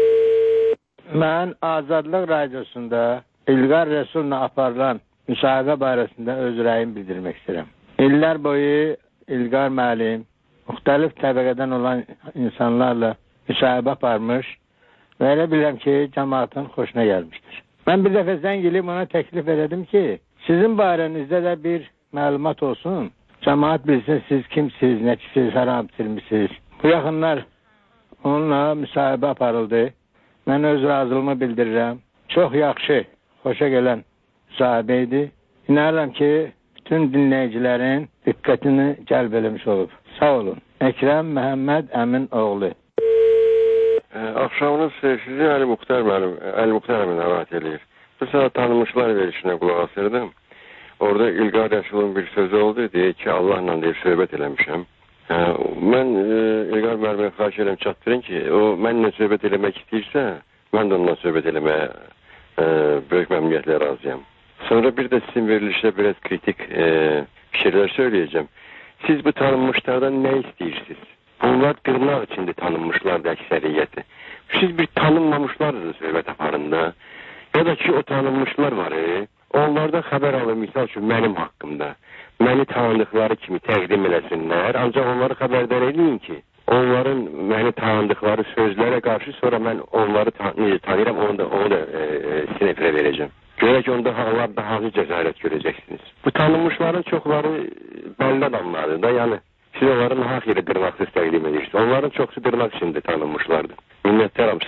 S25: Mən Azadlıq Radiosunda İlqar Rəsulla aparılan müsahiqə barəsində öz rəyimi bildirmək istəyirəm. İllər boyu İlqar müəllim müxtəlif təbəqədən olan insanlarla müsahibə aparmış və elə bilirəm ki, cəmaatın xoşuna gəlmişdir. Mən bir dəfə zəng eləyib ona təklif ededim ki, sizin barənizdə də bir məlumat olsun, cəmaat bilsin siz kimsiniz, nəçisiz, haram bitirmişsiniz. Bu yaxınlar onunla müsahibə aparıldı. Mən öz razılığımı bildirirəm. Çox yaxşı, xoşa gələn müsahibə idi. İnanıram ki, bütün dinləyicilərin diqqətini cəlb eləmiş olub. Sağ olun. Əkrəm Məhəmməd Əmin oğlu.
S1: Axşamınız sizi Əli Muxtar mənim, Əli Muxtar əmin əvət eləyir. Bu saat tanınmışlar verişinə qulaq asırdım. Orada İlqar Rəsulun bir sözü oldu, deyir ki, Allahla deyir, söhbət eləmişəm. Hə, mən e, İlqar müəllimə xahiş edirəm çatdırın ki, o mənimlə söhbət eləmək istəyirsə, mən də onunla söhbət eləməyə e, böyük məmnuniyyətlə razıyam. Sonra bir də sizin verilişdə biraz kritik e, fikirlər söyləyəcəm. Siz bu tanınmışlardan nə istəyirsiniz? Bunlar dırnaq içində tanınmışlardır əksəriyyəti. Siz bir tanınmamışlardır söhbət aparında. Ya da ki o tanınmışlar var, e, onlardan xəbər alın, misal üçün mənim haqqımda. Məni tanıdıqları kimi təqdim eləsinlər. Ancaq onları xəbərdar edin ki, onların məni tanıdıqları sözlərə qarşı sonra mən onları ta necə tanıyıram, onu da, onu da e, e, sinefrə verəcəm. Görək onda hallarda hansı cəsarət görəcəksiniz. Bu tanınmışların çoxları bəlli adamlardır da, yəni siz onların haq yerə dırnaqsız təqdim edirsiniz. Onların çoxsu dırnaq içində tanınmışlardır. Minnətdaram.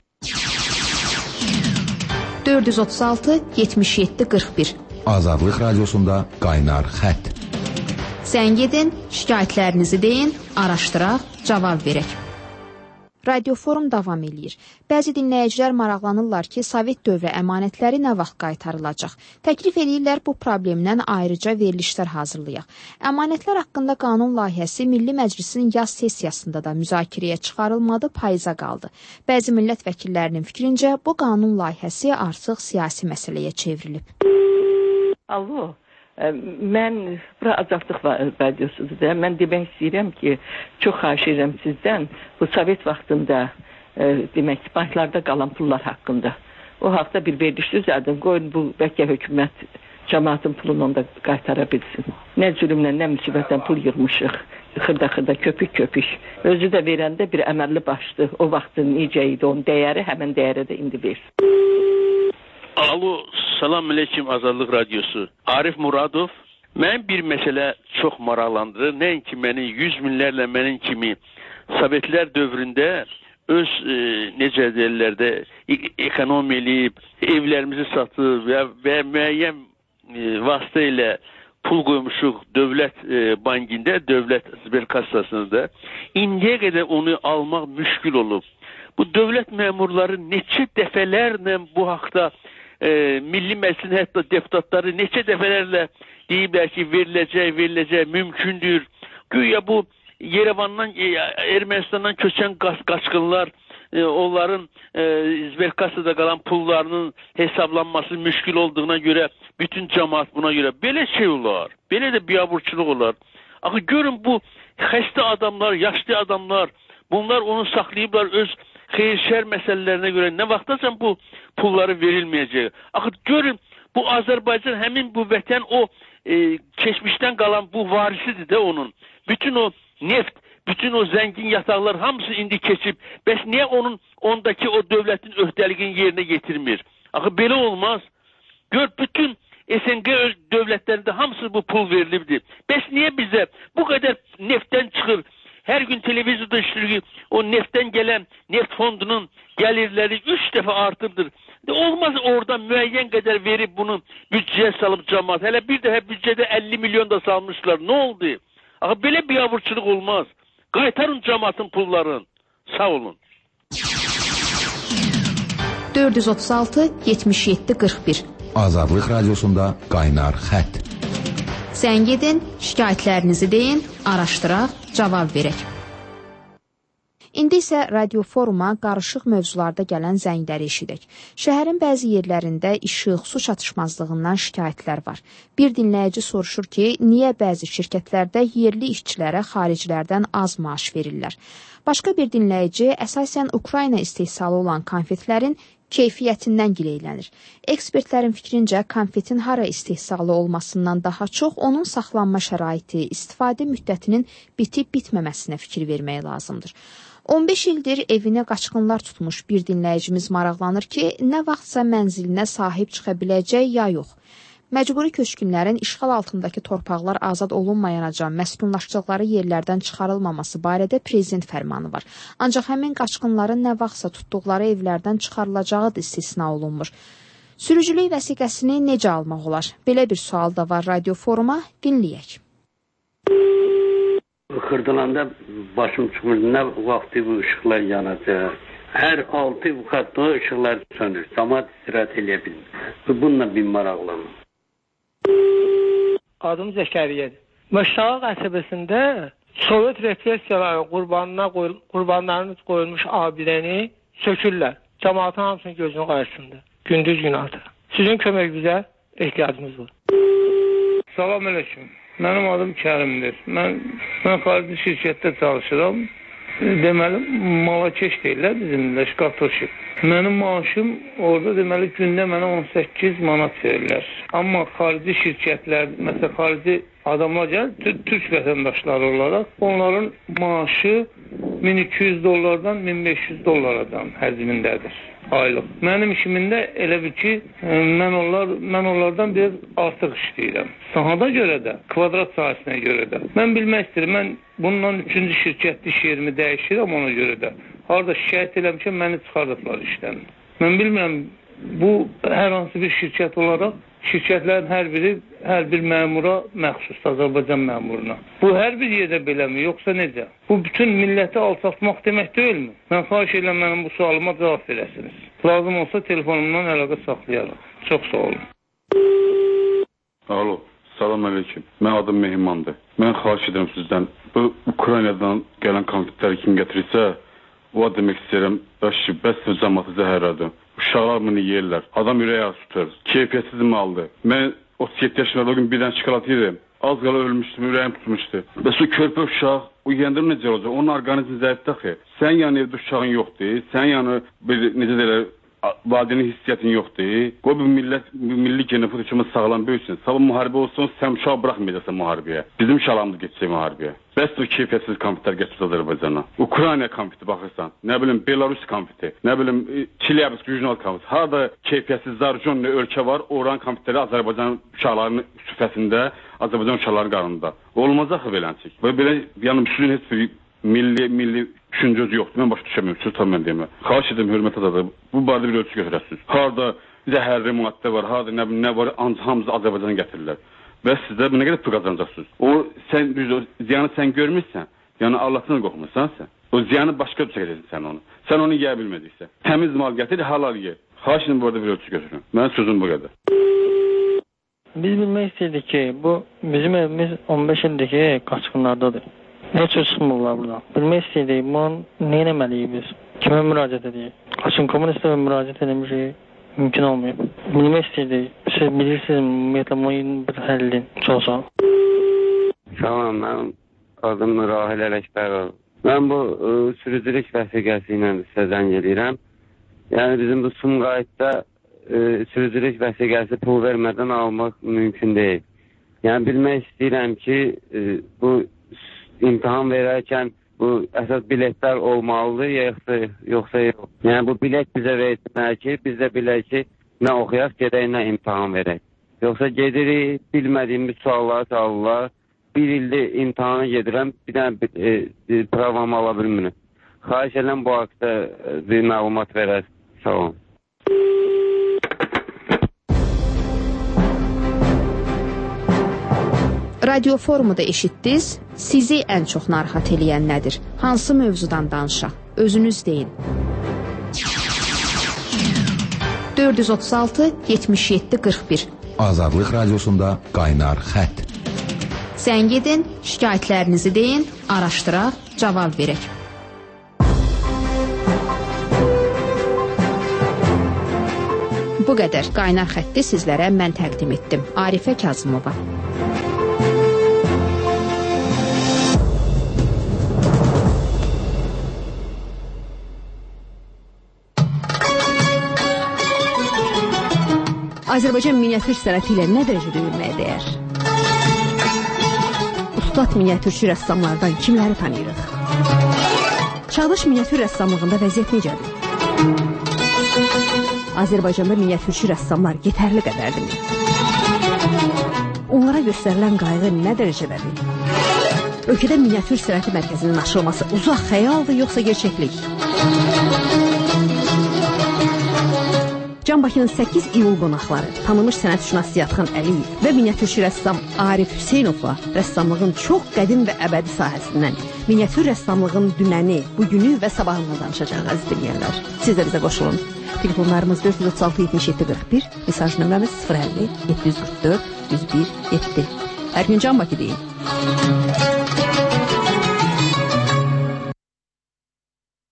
S2: dörd yüz otuz altı yetmiş yeddi qırx bir
S21: Azadlıq Radiosunda Qaynar Xətt.
S2: Zəng edin, şikayətlərinizi deyin, araşdıraq, cavab verək. Radioforum davam eləyir. Bəzi dinləyicilər maraqlanırlar ki, Sovet dövrü əmanətləri nə vaxt qaytarılacaq? Təklif edirlər bu problemdən ayrıca verilişlər hazırlayaq. Əmanətlər haqqında qanun layihəsi Milli Məclisin yaz sessiyasında da müzakirəyə çıxarılmadı, payıza qaldı. Bəzi millət vəkillərinin fikrincə bu qanun layihəsi artıq siyasi məsələyə çevrilib.
S4: Alo. Mən bura Azadlıq radiosudur da. Mən demək istəyirəm ki, çox xahiş edirəm sizdən bu Sovet vaxtında e, demək banklarda qalan pullar haqqında. O haqda bir veriliş düzəldin. Qoyun bu bəlkə hökumət cəmaatın pulunu onda qaytara bilsin. Nə zülmlə, nə müsibətdən pul yığmışıq. Xırda-xırda, köpük-köpük. Özü də verəndə bir əməlli başdı. O vaxtın necə idi onun dəyəri, həmən dəyərə də indi versin.
S5: Alo, salam aleyküm Azadlıq Radiosu. Arif Muradov. Mən bir məsələ çox maraqlandırır. Nəinki məni yüz minlərlə mənim kimi Sovetlər dövründə öz e, necə deyirlər də ekonom eləyib, evlərimizi satıb və, və müəyyən e, vasitə ilə pul qoymuşuq dövlət e, bankində, dövlət sberkassasında. İndiyə qədər onu almaq müşkül olub. Bu dövlət məmurları neçə dəfələrlə bu haqda E, Milli Məclisin hətta deputatları neçə dəfələrlə deyiblər ki, veriləcək, veriləcək, mümkündür. Güya bu Yerevandan, e, Ermənistandan köçən qaç qaçqınlar, e, onların e, Zberkassada qalan pullarının hesablanması müşkül olduğuna görə, bütün cəmaat buna görə. Belə şey olar, belə də biabırçılıq olar. Axı görün bu xəstə adamlar, yaşlı adamlar, bunlar onu saxlayıblar öz xeyir-şər məsələlərinə görə. Nə vaxtacan bu pulları verilməyəcək? Axı görün, bu Azərbaycan həmin bu vətən o e, keçmişdən qalan bu varisidir də onun. Bütün o neft, bütün o zəngin yataqlar hamısı indi keçib. Bəs niyə onun ondakı o dövlətin öhdəligini yerinə getirmir? Axı belə olmaz. Gör, bütün S N G dövlətlərində hamısı bu pul verilibdir. Bəs niyə bizə bu qədər neftdən çıxır? Hər gün televizorda işləyir, o neftdən gələn neft fondunun gəlirləri üç dəfə artıbdır. De, olmaz oradan müəyyən qədər verib bunu büdcəyə salıb cəmaat. Hələ bir dəfə büdcədə əlli milyon da salmışlar. Nə oldu? Axı belə biabırçılıq olmaz. Qaytarın cəmaatın pullarını. Sağ olun.
S2: dörd yüz otuz altı yetmiş yeddi qırx bir
S21: Azadlıq Radiosunda Qaynar Xətt.
S2: Zəng edin, şikayətlərinizi deyin, araşdıraq, cavab verək. İndi isə radioforuma qarışıq mövzularda gələn zəngləri eşidək. Şəhərin bəzi yerlərində işıq, su çatışmazlığından şikayətlər var. Bir dinləyici soruşur ki, niyə bəzi şirkətlərdə yerli işçilərə xaricilərdən az maaş verirlər? Başqa bir dinləyici əsasən Ukrayna istehsalı olan konfetlərin keyfiyyətindən gileylənir. Ekspertlərin fikrincə konfetin hara istehsalı olmasından daha çox onun saxlanma şəraiti, istifadə müddətinin bitib-bitməməsinə fikir vermək lazımdır. on beş ildir evinə qaçqınlar tutmuş bir dinləyicimiz maraqlanır ki, nə vaxtsa mənzilinə sahib çıxa biləcək ya yox. Məcburi köçkünlərin işğal altındakı torpaqlar azad olunmayanacan məskunlaşdıqları yerlərdən çıxarılmaması barədə prezident fərmanı var. Ancaq həmin qaçqınların nə vaxtsa tutduqları evlərdən çıxarılacağı da istisna olunmur. Sürücülük vəsiqəsini necə almaq olar? Belə bir sual da var radio foruma, dinləyək.
S23: Xırdalanda başım çıxmır, nə vaxtı bu ışıqlar yanacaq? Hər altı vaxtda ışıqlar sönür, cəmaət istirahət eləyə bilmir. Bununla bir maraqlanır.
S6: Adım Zəkəriyyədir. Məştağa qəsəbəsində Sovet repressiyaları qurbanına qoyul qurbanlarının qoyulmuş abidəni sökürlər. Cəmaatın hamısının gözünün qarşısında. Gündüz günahtır. Sizin köməyinizə ehtiyacımız var.
S7: Salam aleyküm. Mənim adım Kərimdir. Mən, mən xarici şirkətdə çalışıram. Deməli, malakeş deyirlər bizimlə, şkatoşik. Mənim maaşım orada deməli gündə mənə on səkkiz manat verirlər. Amma xarici şirkətlər, məsələn, xarici adamlar gəlir, türk vətəndaşları olaraq, onların maaşı min iki yüz dollardan min beş yüz dollaradan həcmindədir aylıq. Mənim işimində elə bir ki, mən, onlar, mən onlardan biraz artıq işləyirəm. Sahada görə də, kvadrat sahəsinə görə də. Mən bilmək istəyirəm, mən bundan üçüncü şirkətli iş yerimi dəyişirəm ona görə də. Harada şikayət eləmişəm, məni çıxardıblar işdən. Mən bilmirəm, bu hər hansı bir şirkət olaraq, şirkətlərin hər biri, hər bir məmura məxsus, Azərbaycan məmuruna. Bu hər bir yerdə beləmi, yoxsa necə? Bu bütün milləti alçaltmaq demək deyilmi? Mən xahiş edirəm, mənim bu sualıma cavab verəsiniz. Lazım olsa telefonumdan əlaqə saxlayarım. Çox sağ olun.
S8: Alo, salam aleyküm. Mən adım Mehmandır. Mən xahiş edirəm sizdən, bu Ukraynadan gələn konfliktləri kim gətirirsə, o demək istəyirəm, bəs cəmatı zəhərlədir. Uşaqlar bunu yeyirlər. Adam ürəyi tutur. Keyfiyyətsiz maldır. Mən otuz yeddi yaşında o gün birdən çikolat yedim. Az qala ölmüşdüm, ürəyim tutmuşdu. Bəs o körpə uşaq, o yiyəndə necə olacaq? Onun orqanizmi zəifdir axı. Sən yəni evdə uşağın yoxdur. Sən yəni bir, necə deyirlər, valideyn hissiyyatın yoxdur. Qoy bu millət, milli genofond üçün sağlam böyüsün. Sabah müharibə olsun, sən uşaq buraxmayacaqsan müharibəyə. Bizim uşaqlarımız geçəcək müharibəyə. Bəs bu keyfiyyətsiz konfliktlər gətirir Azərbaycana. Ukrayna konflikti baxırsan, nə bilim Belarus konflikti, nə bilim Çilyabinsk regional konflikti. Harada keyfiyyətsiz Zarjonlu ölkə var, oran konfliktləri Azərbaycan uşaqlarının süfrəsində, Azərbaycan uşaqlarının qarnında. Olmaz axı beləncik. Və belə, yəni sizin heç bir milli, milli düşüncəsi yoxdur. Mən başa düşəmirəm, siz tam mən deyəm. Xahiş edirəm, hörmət adadır. Bu barədə bir ölçü götürəsiniz. Harada zəhərli maddə var, harada nə, nə var, ancaq hamısı Azərbaycana gətirirlər. Və sizdə nə qədər pul qazanacaqsınız? O, sən, düz, o ziyanı sən görmürsən, yəni Allah'tan qorxmursan sən. O ziyanı başqa bir çəkəcəksin sən onu. Sən onu yeyə bilmədiksə. Təmiz mal gətir, halal ye. Xahiş edirəm, bu arada bir ölçü götürün. Mənim sözüm bu qədər.
S6: Biz bilmək istəyirdik ki, bu bizim evimiz on beş ildəki qaçqınlardadır. Heç o çıxmırlar buradan. Bilmək istəyirdik, bunu nə eləməliyik biz? Kimə müraciət edəyik? Qaçın kommunistə müraciət edəmişik. Mümkün olmuyor. Bilmək istəyirdik. Siz bilirsiniz, ümumiyyətlə, bunun bir həllin. Çox sağ olun.
S9: Salam, mənim adım Rahil Ələkbərov. Mən bu ə, sürücülük vəsiqəsi ilə sizə zəng edirəm. Yəni, bizim bu Sumqayıtda ə, sürücülük vəsiqəsi pul vermədən almaq mümkün deyil. Yəni, bilmək istəyirəm ki, ə, bu imtahan verərkən bu əsas biletlər olmalıdır, yoxsa, yoxsa yox. Yəni bu bilet bizə verilməli ki, biz də bilək ki, nə oxuyaq, gedək, nə imtahan verək. Yoxsa gedirik, bilmədiyimiz sualları çalırlar. Bir ildir imtahana gedirəm, bir dənə e, e, program ala bilmirim. Xahiş edirəm bu haqda bir məlumat verər. Sağ olun.
S2: Radio forumu da eşitdiniz. Sizi ən çox narahat eləyən nədir? Hansı mövzudan danışaq? Özünüz deyin. dörd yüz otuz altı yetmiş yeddi qırx bir
S21: Azadlıq Radiosunda Qaynar Xət.
S2: Zəng edin, şikayətlərinizi deyin, araşdıraq, cavab verək. Bu qədər Qaynar Xətti sizlərə mən təqdim etdim. Arifə Kazımova.
S12: Azərbaycan miniatür sənəti ilə nə dərəcədə övünməyə dəyər? Ustad miniatürçü rəssamlardan kimləri tanıyırıq? Çağdaş miniatür rəssamlığında vəziyyət necədir? Azərbaycanda miniatürçü rəssamlar yetərli qədərdirmi? göstərilən qayğı nə dərəcədədir? Ölkədə miniatür sənəti mərkəzinin açılması uzaq xəyaldır, yoxsa gerçəklik? Can Bakının səkkiz iyul qonaqları, tanınmış sənətşünas Ziyadxan Əliyev və miniatürçü rəssam Arif Hüseynovla rəssamlığın çox qədim və əbədi sahəsindən, miniatür rəssamlığın dünəni, bugünü və sabahından danışacaq, əziz dinləyənlər. Siz də bizə qoşulun. Telefonlarımız dörd yüz otuz altı yetmiş yeddi qırx bir, mesaj nömrəmiz sıfır əlli yeddi yüz qırx dörd yüz bir yeddi. Hər gün Can Bakı deyin.